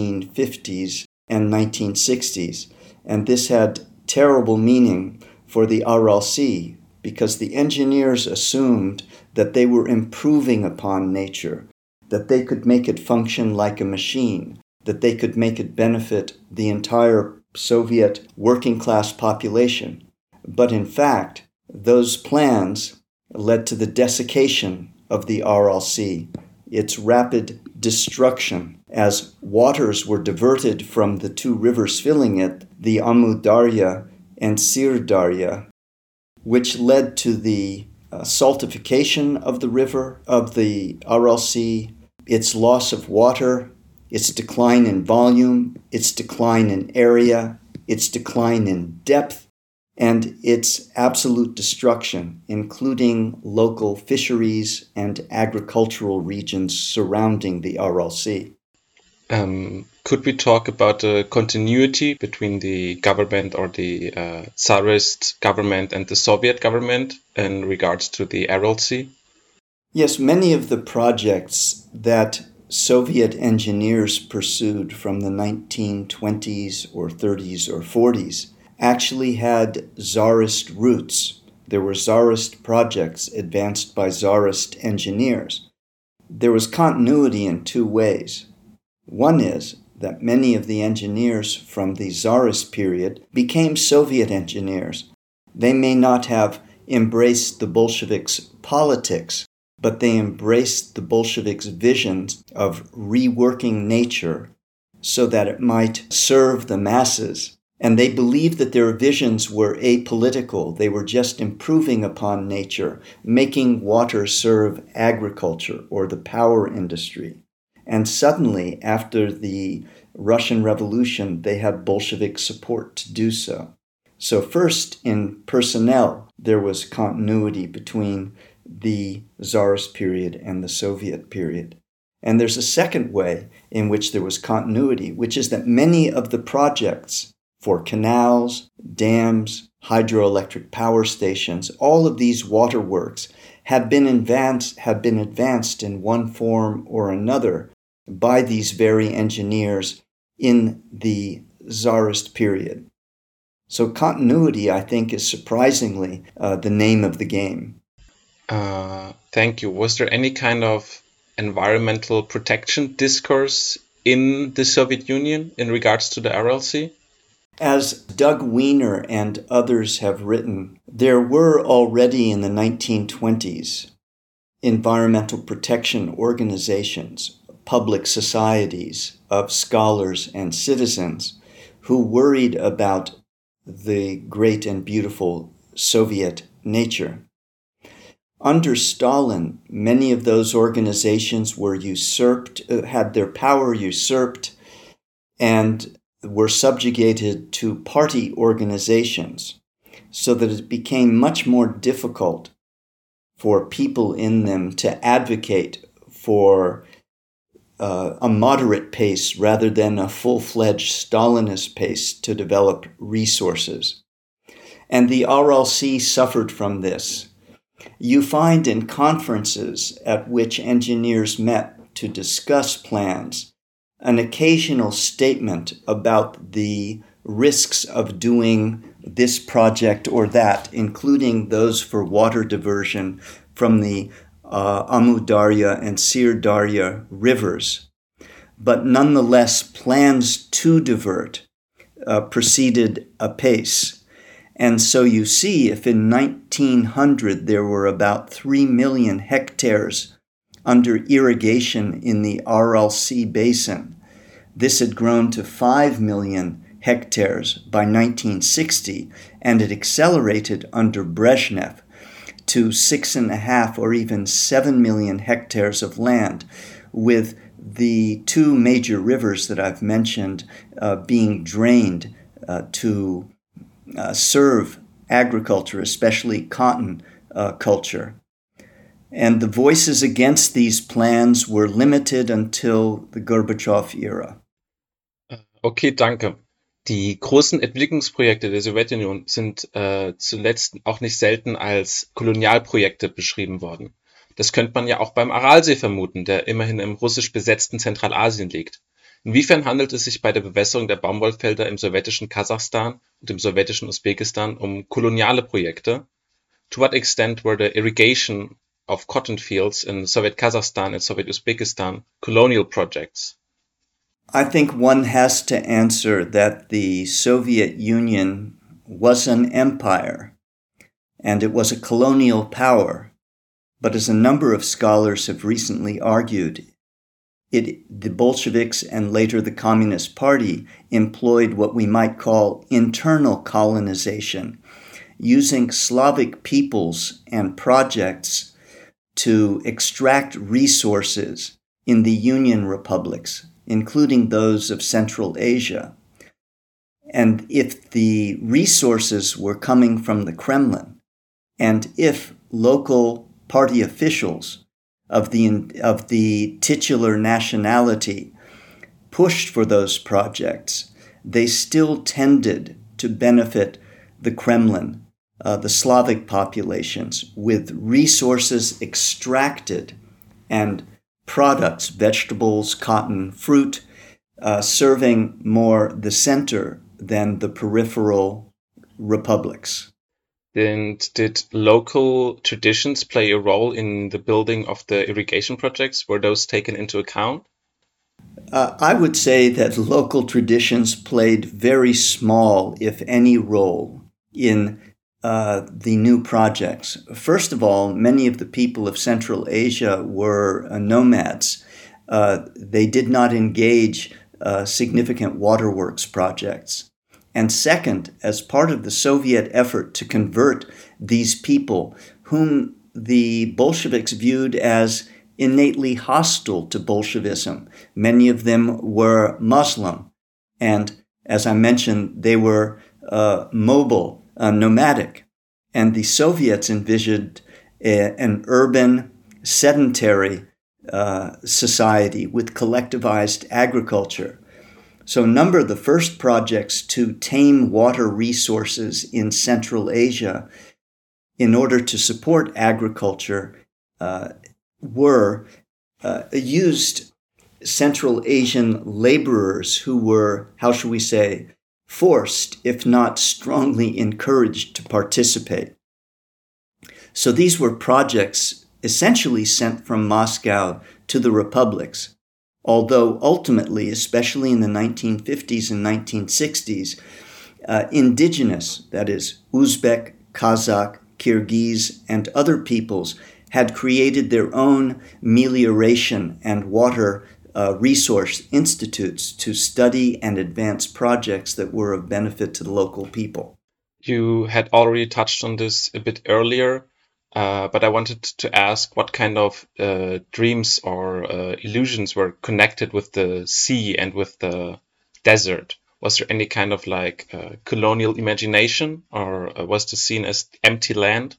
[SPEAKER 8] 1950s and 1960s. And this had terrible meaning for the Aral Sea, because the engineers assumed that they were improving upon nature, that they could make it function like a machine, that they could make it benefit the entire Soviet working class population. But in fact, those plans led to the desiccation of the Aral Sea, its rapid destruction as waters were diverted from the two rivers filling it, the Amu Darya and Sir Darya, which led to the saltification of the river, of the Aral Sea, its loss of water, its decline in volume, its decline in area, its decline in depth, and its absolute destruction, including local fisheries and agricultural regions surrounding the Aral Sea.
[SPEAKER 5] Could we talk about the continuity between the government or the Tsarist government and the Soviet government in regards to the Aral Sea?
[SPEAKER 8] Yes, many of the projects that Soviet engineers pursued from the 1920s or 30s or 40s actually had Tsarist roots. There were Tsarist projects advanced by Tsarist engineers. There was continuity in two ways. One is that many of the engineers from the Tsarist period became Soviet engineers. They may not have embraced the Bolsheviks' politics, but they embraced the Bolsheviks' visions of reworking nature so that it might serve the masses. And they believed that their visions were apolitical. They were just improving upon nature, making water serve agriculture or the power industry. And suddenly, after the Russian Revolution, they had Bolshevik support to do so. So first, in personnel, there was continuity between the Tsarist period and the Soviet period. And there's a second way in which there was continuity, which is that many of the projects for canals, dams, hydroelectric power stations, all of these waterworks had been advanced in one form or another by these very engineers in the Tsarist period. So continuity, I think, is surprisingly the name of the game.
[SPEAKER 5] Thank you. Was there any kind of environmental protection discourse in the Soviet Union in regards to the Aral Sea?
[SPEAKER 8] As Doug Weiner and others have written, there were already in the 1920s environmental protection organizations, public societies of scholars and citizens who worried about the great and beautiful Soviet nature. Under Stalin, many of those organizations were usurped, had their power usurped, and were subjugated to party organizations, so that it became much more difficult for people in them to advocate for a moderate pace rather than a full-fledged Stalinist pace to develop resources. And the Aral Sea suffered from this. You find in conferences at which engineers met to discuss plans an occasional statement about the risks of doing this project or that, including those for water diversion from the Amu Darya and Sir Darya rivers. But nonetheless, plans to divert proceeded apace. And so you see, if in 1900 there were about 3 million hectares under irrigation in the Aral Sea basin, this had grown to 5 million hectares by 1960, and it accelerated under Brezhnev to 6.5 or even 7 million hectares of land, with the two major rivers that I've mentioned being drained to serve agriculture, especially cotton culture. And the voices against these plans were limited until the Gorbachev era.
[SPEAKER 5] Okay, danke. Die großen Entwicklungsprojekte der Sowjetunion sind zuletzt auch nicht selten als Kolonialprojekte beschrieben worden. Das könnte man ja auch beim Aralsee vermuten, der immerhin im russisch besetzten Zentralasien liegt. Inwiefern handelt es sich bei der Bewässerung der Baumwollfelder im sowjetischen Kasachstan und im sowjetischen Usbekistan um koloniale Projekte? To what extent were the irrigation of cotton fields in Soviet Kazakhstan and Soviet Uzbekistan colonial projects?
[SPEAKER 8] I think one has to answer that the Soviet Union was an empire and it was a colonial power. But as a number of scholars have recently argued, the Bolsheviks and later the Communist Party employed what we might call internal colonization, using Slavic peoples and projects to extract resources in the Union republics, including those of Central Asia. And if the resources were coming from the Kremlin, and if local party officials of the titular nationality pushed for those projects, they still tended to benefit the Kremlin, the Slavic populations, with resources extracted and products, vegetables, cotton, fruit, serving more the center than the peripheral republics.
[SPEAKER 5] And did local traditions play a role in the building of the irrigation projects? Were those taken into account?
[SPEAKER 8] I would say that local traditions played very small, if any, role in the new projects. First of all, many of the people of Central Asia were nomads. They did not engage significant waterworks projects. And second, as part of the Soviet effort to convert these people, whom the Bolsheviks viewed as innately hostile to Bolshevism, many of them were Muslim. And as I mentioned, they were mobile, nomadic. And the Soviets envisioned an urban, sedentary society with collectivized agriculture. So a number of the first projects to tame water resources in Central Asia in order to support agriculture used Central Asian laborers who were, how shall we say, forced, if not strongly encouraged to participate. So these were projects essentially sent from Moscow to the republics. Although ultimately, especially in the 1950s and 1960s, indigenous, that is, Uzbek, Kazakh, Kyrgyz, and other peoples had created their own melioration and water resource institutes to study and advance projects that were of benefit to the local people.
[SPEAKER 5] You had already touched on this a bit earlier. But I wanted to ask what kind of dreams or illusions were connected with the sea and with the desert. Was there any kind of colonial imagination, or was this seen as empty land?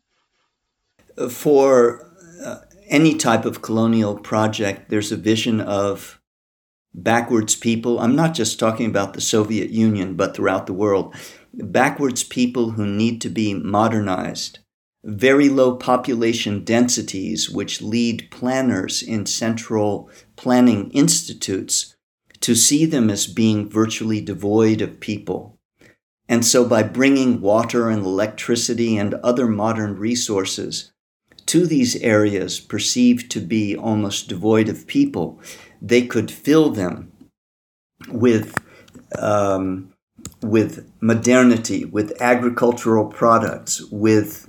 [SPEAKER 8] For any type of colonial project, there's a vision of backwards people. I'm not just talking about the Soviet Union, but throughout the world. Backwards people who need to be modernized. Very low population densities, which lead planners in central planning institutes to see them as being virtually devoid of people. And so by bringing water and electricity and other modern resources to these areas perceived to be almost devoid of people, they could fill them with modernity, with agricultural products, with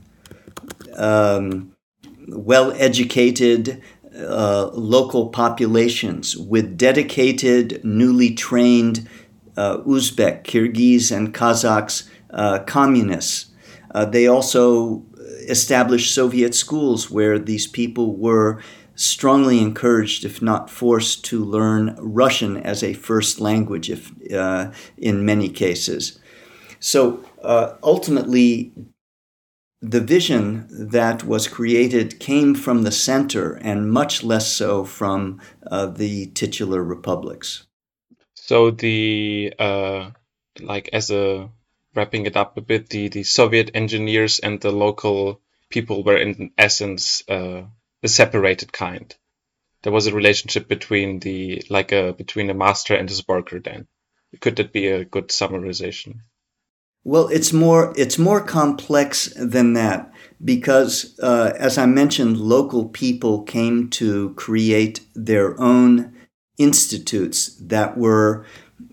[SPEAKER 8] well-educated local populations, with dedicated, newly trained Uzbek, Kyrgyz, and Kazakhs communists. They also established Soviet schools where these people were strongly encouraged, if not forced, to learn Russian as a first language in many cases. So ultimately, the vision that was created came from the center and much less so from the titular republics.
[SPEAKER 5] So the
[SPEAKER 9] like wrapping it up a bit, the Soviet engineers and the local people were in essence a separated kind. There was a relationship between between a master and his worker then. Could that be a good summarization?
[SPEAKER 8] Well, it's more complex than that because, as I mentioned, local people came to create their own institutes that were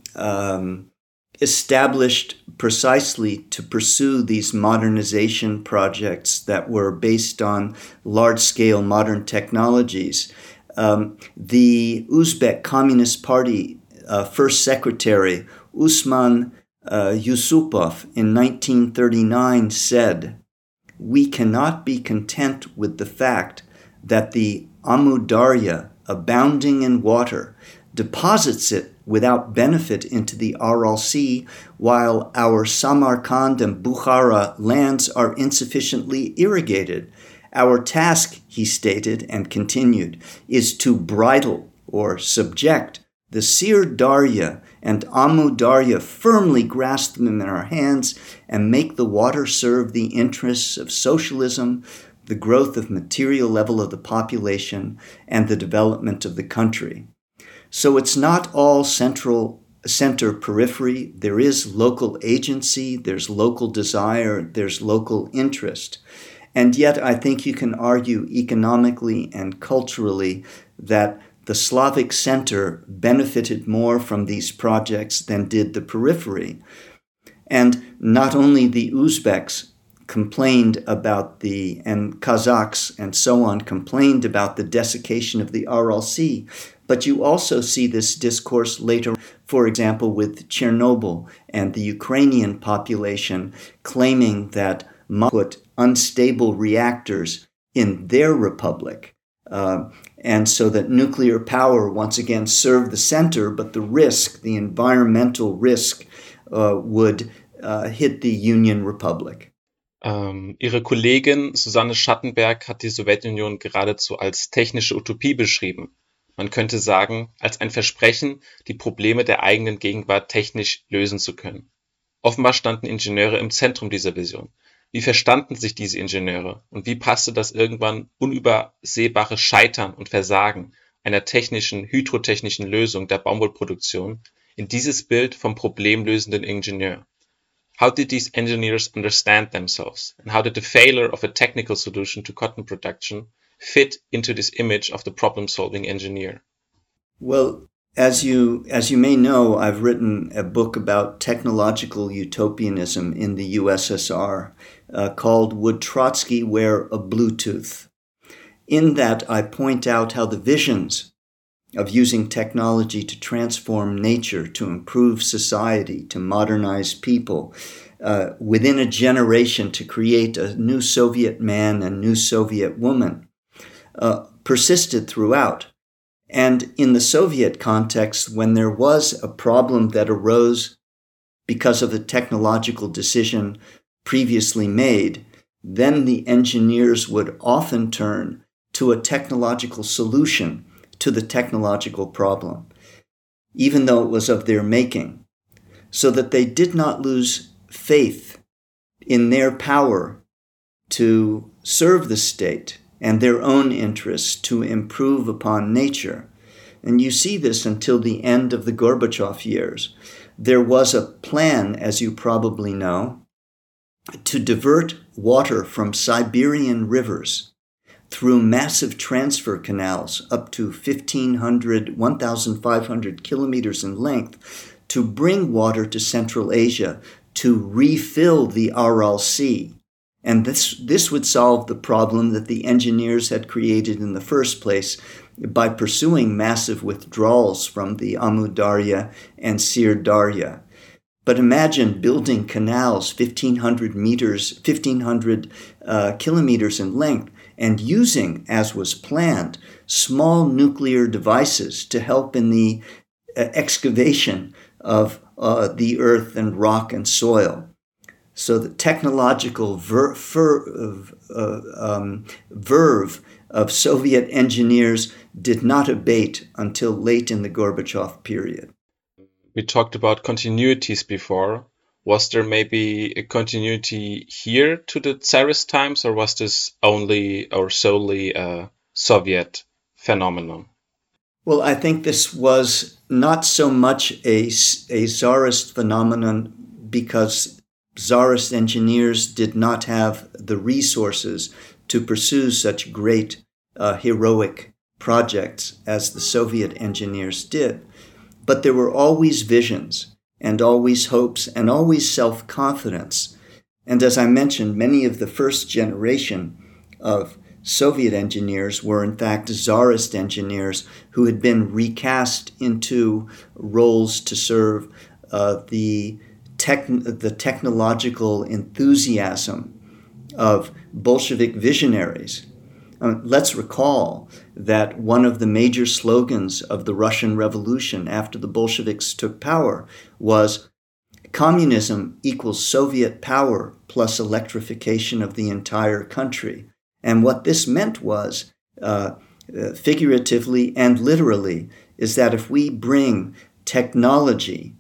[SPEAKER 8] established precisely to pursue these modernization projects that were based on large-scale modern technologies. The Uzbek Communist Party first secretary, Usman Yusupov, in 1939 said, "We cannot be content with the fact that the Amu Darya, abounding in water, deposits it without benefit into the Aral Sea, while our Samarkand and Bukhara lands are insufficiently irrigated. Our task," he stated and continued, "is to bridle or subject the Sir Darya and Amu Darya, firmly grasp them in our hands and make the water serve the interests of socialism, the growth of material level of the population, and the development of the country." So it's not all center periphery. There is local agency, there's local desire, there's local interest. And yet I think you can argue economically and culturally that the Slavic center benefited more from these projects than did the periphery. And not only the Uzbeks complained about and Kazakhs and so on complained about the desiccation of the Aral Sea, but you also see this discourse later, for example, with Chernobyl and the Ukrainian population claiming that put unstable reactors in their republic. And so that nuclear power once again served the center, but the environmental risk would hit the Union Republic.
[SPEAKER 9] Ihre Kollegin Susanne Schattenberg hat die Sowjetunion geradezu als technische Utopie beschrieben. Man könnte sagen, als ein Versprechen, die Probleme der eigenen Gegenwart technisch lösen zu können. Offenbar standen Ingenieure im Zentrum dieser Vision. Wie verstanden sich diese Ingenieure und wie passte das irgendwann unübersehbare Scheitern und Versagen einer hydrotechnischen Lösung der Baumwollproduktion in dieses Bild vom problemlösenden Ingenieur? How did these engineers understand themselves, and how did the failure of a technical solution to cotton production fit into this image of the problem-solving engineer?
[SPEAKER 8] Well, as you may know, I've written a book about technological utopianism in the USSR called "Would Trotsky Wear a Bluetooth?" In that, I point out how the visions of using technology to transform nature, to improve society, to modernize people, within a generation to create a new Soviet man and new Soviet woman, persisted throughout. And in the Soviet context, when there was a problem that arose because of a technological decision previously made, then the engineers would often turn to a technological solution to the technological problem, even though it was of their making, so that they did not lose faith in their power to serve the state and their own interests to improve upon nature. And you see this until the end of the Gorbachev years. There was a plan, as you probably know, to divert water from Siberian rivers through massive transfer canals up to 1,500 kilometers in length to bring water to Central Asia to refill the Aral Sea. And this would solve the problem that the engineers had created in the first place by pursuing massive withdrawals from the Amu Darya and Sir Darya. But imagine building canals 1,500 kilometers in length and using, as was planned, small nuclear devices to help in the excavation of the earth and rock and soil. So the technological verve of Soviet engineers did not abate until late in the Gorbachev period.
[SPEAKER 9] We talked about continuities before. Was there maybe a continuity here to the Tsarist times, or was this only or solely a Soviet phenomenon?
[SPEAKER 8] Well, I think this was not so much a Tsarist phenomenon because Tsarist engineers did not have the resources to pursue such great heroic projects as the Soviet engineers did. But there were always visions and always hopes and always self-confidence. And as I mentioned, many of the first generation of Soviet engineers were in fact Tsarist engineers who had been recast into roles to serve the technological enthusiasm of Bolshevik visionaries. Let's recall that one of the major slogans of the Russian Revolution after the Bolsheviks took power was communism equals Soviet power plus electrification of the entire country. And what this meant was, figuratively and literally, is that if we bring technology,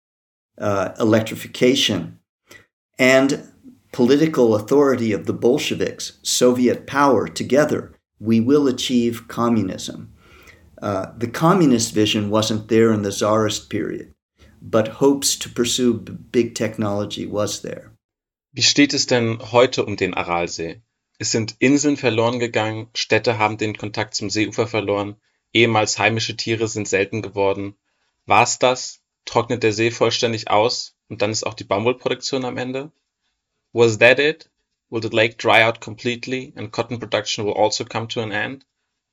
[SPEAKER 8] electrification, and political authority of the Bolsheviks, Soviet power together, we will achieve communism. The communist vision wasn't there in the Tsarist period, but hopes to pursue big technology was there.
[SPEAKER 9] Wie steht es denn heute den Aralsee? Es sind Inseln verloren gegangen, Städte haben den Kontakt zum Seeufer verloren, ehemals heimische Tiere sind selten geworden. War's das? Trocknet der See vollständig aus und dann ist auch die Baumwollproduktion am Ende? Was that it? Will the lake dry out completely and cotton production will also come to an end?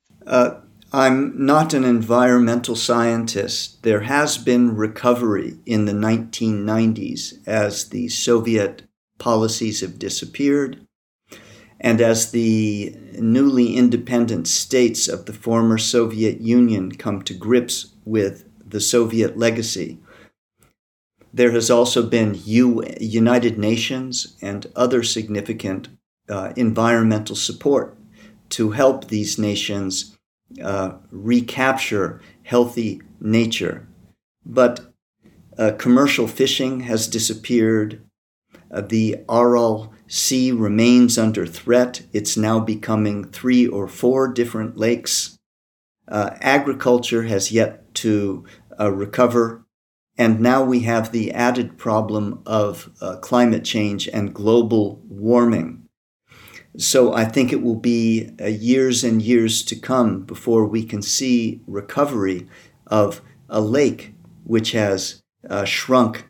[SPEAKER 8] I'm not an environmental scientist. There has been recovery in the 1990s as the Soviet policies have disappeared and as the newly independent states of the former Soviet Union come to grips with the Soviet legacy. There has also been United Nations and other significant environmental support to help these nations recapture healthy nature. But commercial fishing has disappeared. The Aral Sea remains under threat. It's now becoming 3 or 4 different lakes. Agriculture has yet to recover. And now we have the added problem of climate change and global warming. So I think it will be years and years to come before we can see recovery of a lake which has shrunk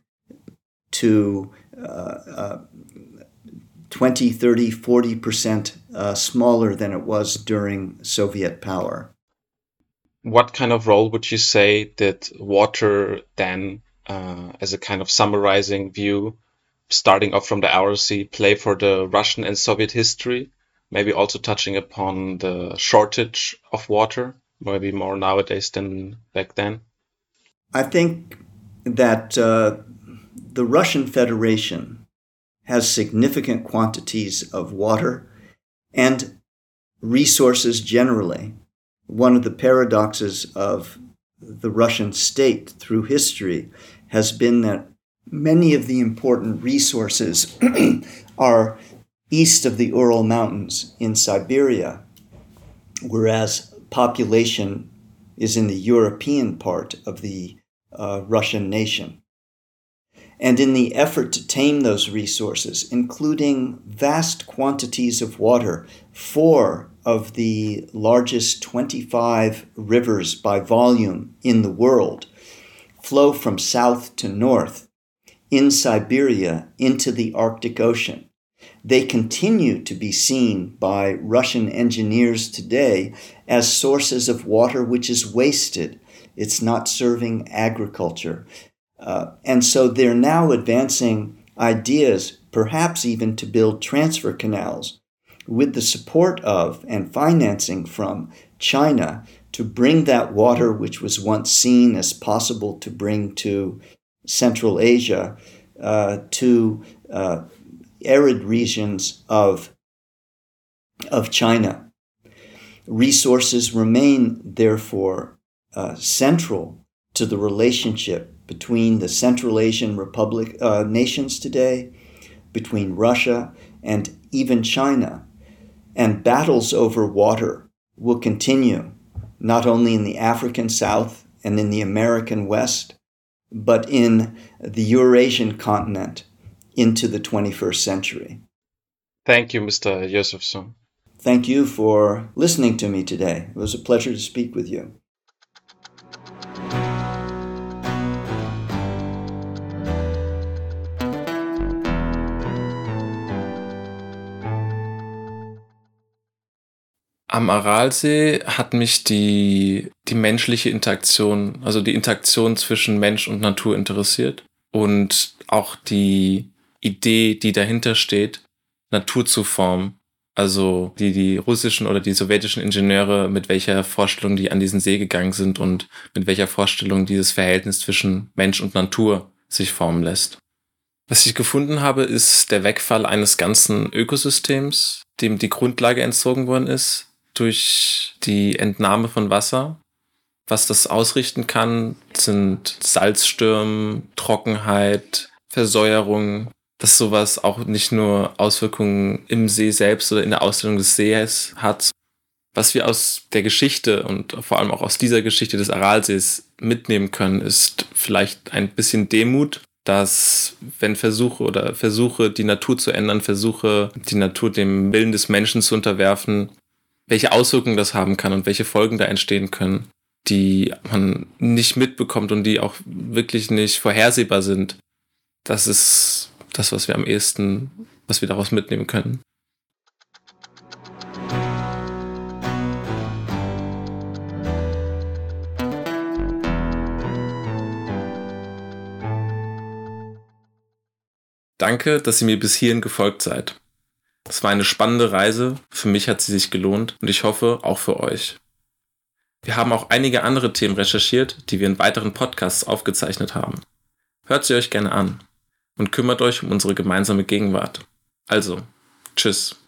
[SPEAKER 8] to 20, 30, 40% smaller than it was during Soviet power.
[SPEAKER 9] What kind of role would you say did water then, as a kind of summarizing view, starting off from the Aral Sea, play for the Russian and Soviet history? Maybe also touching upon the shortage of water, maybe more nowadays than back then?
[SPEAKER 8] I think that the Russian Federation has significant quantities of water and resources generally. One of the paradoxes of the Russian state through history has been that many of the important resources are east of the Ural Mountains in Siberia, whereas population is in the European part of the Russian nation. And in the effort to tame those resources, including vast quantities of water, 4 of the largest 25 rivers by volume in the world flow from south to north in Siberia into the Arctic Ocean. They continue to be seen by Russian engineers today as sources of water which is wasted. It's not serving agriculture. And so they're now advancing ideas, perhaps even to build transfer canals with the support of and financing from China to bring that water, which was once seen as possible to bring to Central Asia, to arid regions of China. Resources remain, therefore, central to the relationship between the Central Asian nations today, between Russia and even China. And battles over water will continue, not only in the African South and in the American West, but in the Eurasian continent into the 21st century.
[SPEAKER 9] Thank you, Mr. Josephson.
[SPEAKER 8] Thank you for listening to me today. It was a pleasure to speak with you.
[SPEAKER 5] Am Aralsee hat mich die menschliche Interaktion, also die Interaktion zwischen Mensch und Natur interessiert und auch die Idee, die dahinter steht, Natur zu formen. Also die russischen oder die sowjetischen Ingenieure, mit welcher Vorstellung die an diesen See gegangen sind und mit welcher Vorstellung dieses Verhältnis zwischen Mensch und Natur sich formen lässt. Was ich gefunden habe, ist der Wegfall eines ganzen Ökosystems, dem die Grundlage entzogen worden ist durch die Entnahme von Wasser. Was das ausrichten kann, sind Salzstürme, Trockenheit, Versäuerung, dass sowas auch nicht nur Auswirkungen im See selbst oder in der Ausdehnung des Sees hat. Was wir aus der Geschichte und vor allem auch aus dieser Geschichte des Aralsees mitnehmen können, ist vielleicht ein bisschen Demut, dass wenn Versuche, die Natur zu ändern, Versuche, die Natur dem Willen des Menschen zu unterwerfen, welche Auswirkungen das haben kann und welche Folgen da entstehen können, die man nicht mitbekommt und die auch wirklich nicht vorhersehbar sind. Das ist das, was wir daraus mitnehmen können. Danke, dass ihr mir bis hierhin gefolgt seid. Es war eine spannende Reise, für mich hat sie sich gelohnt und ich hoffe, auch für euch. Wir haben auch einige andere Themen recherchiert, die wir in weiteren Podcasts aufgezeichnet haben. Hört sie euch gerne an und kümmert euch um unsere gemeinsame Gegenwart. Also, tschüss.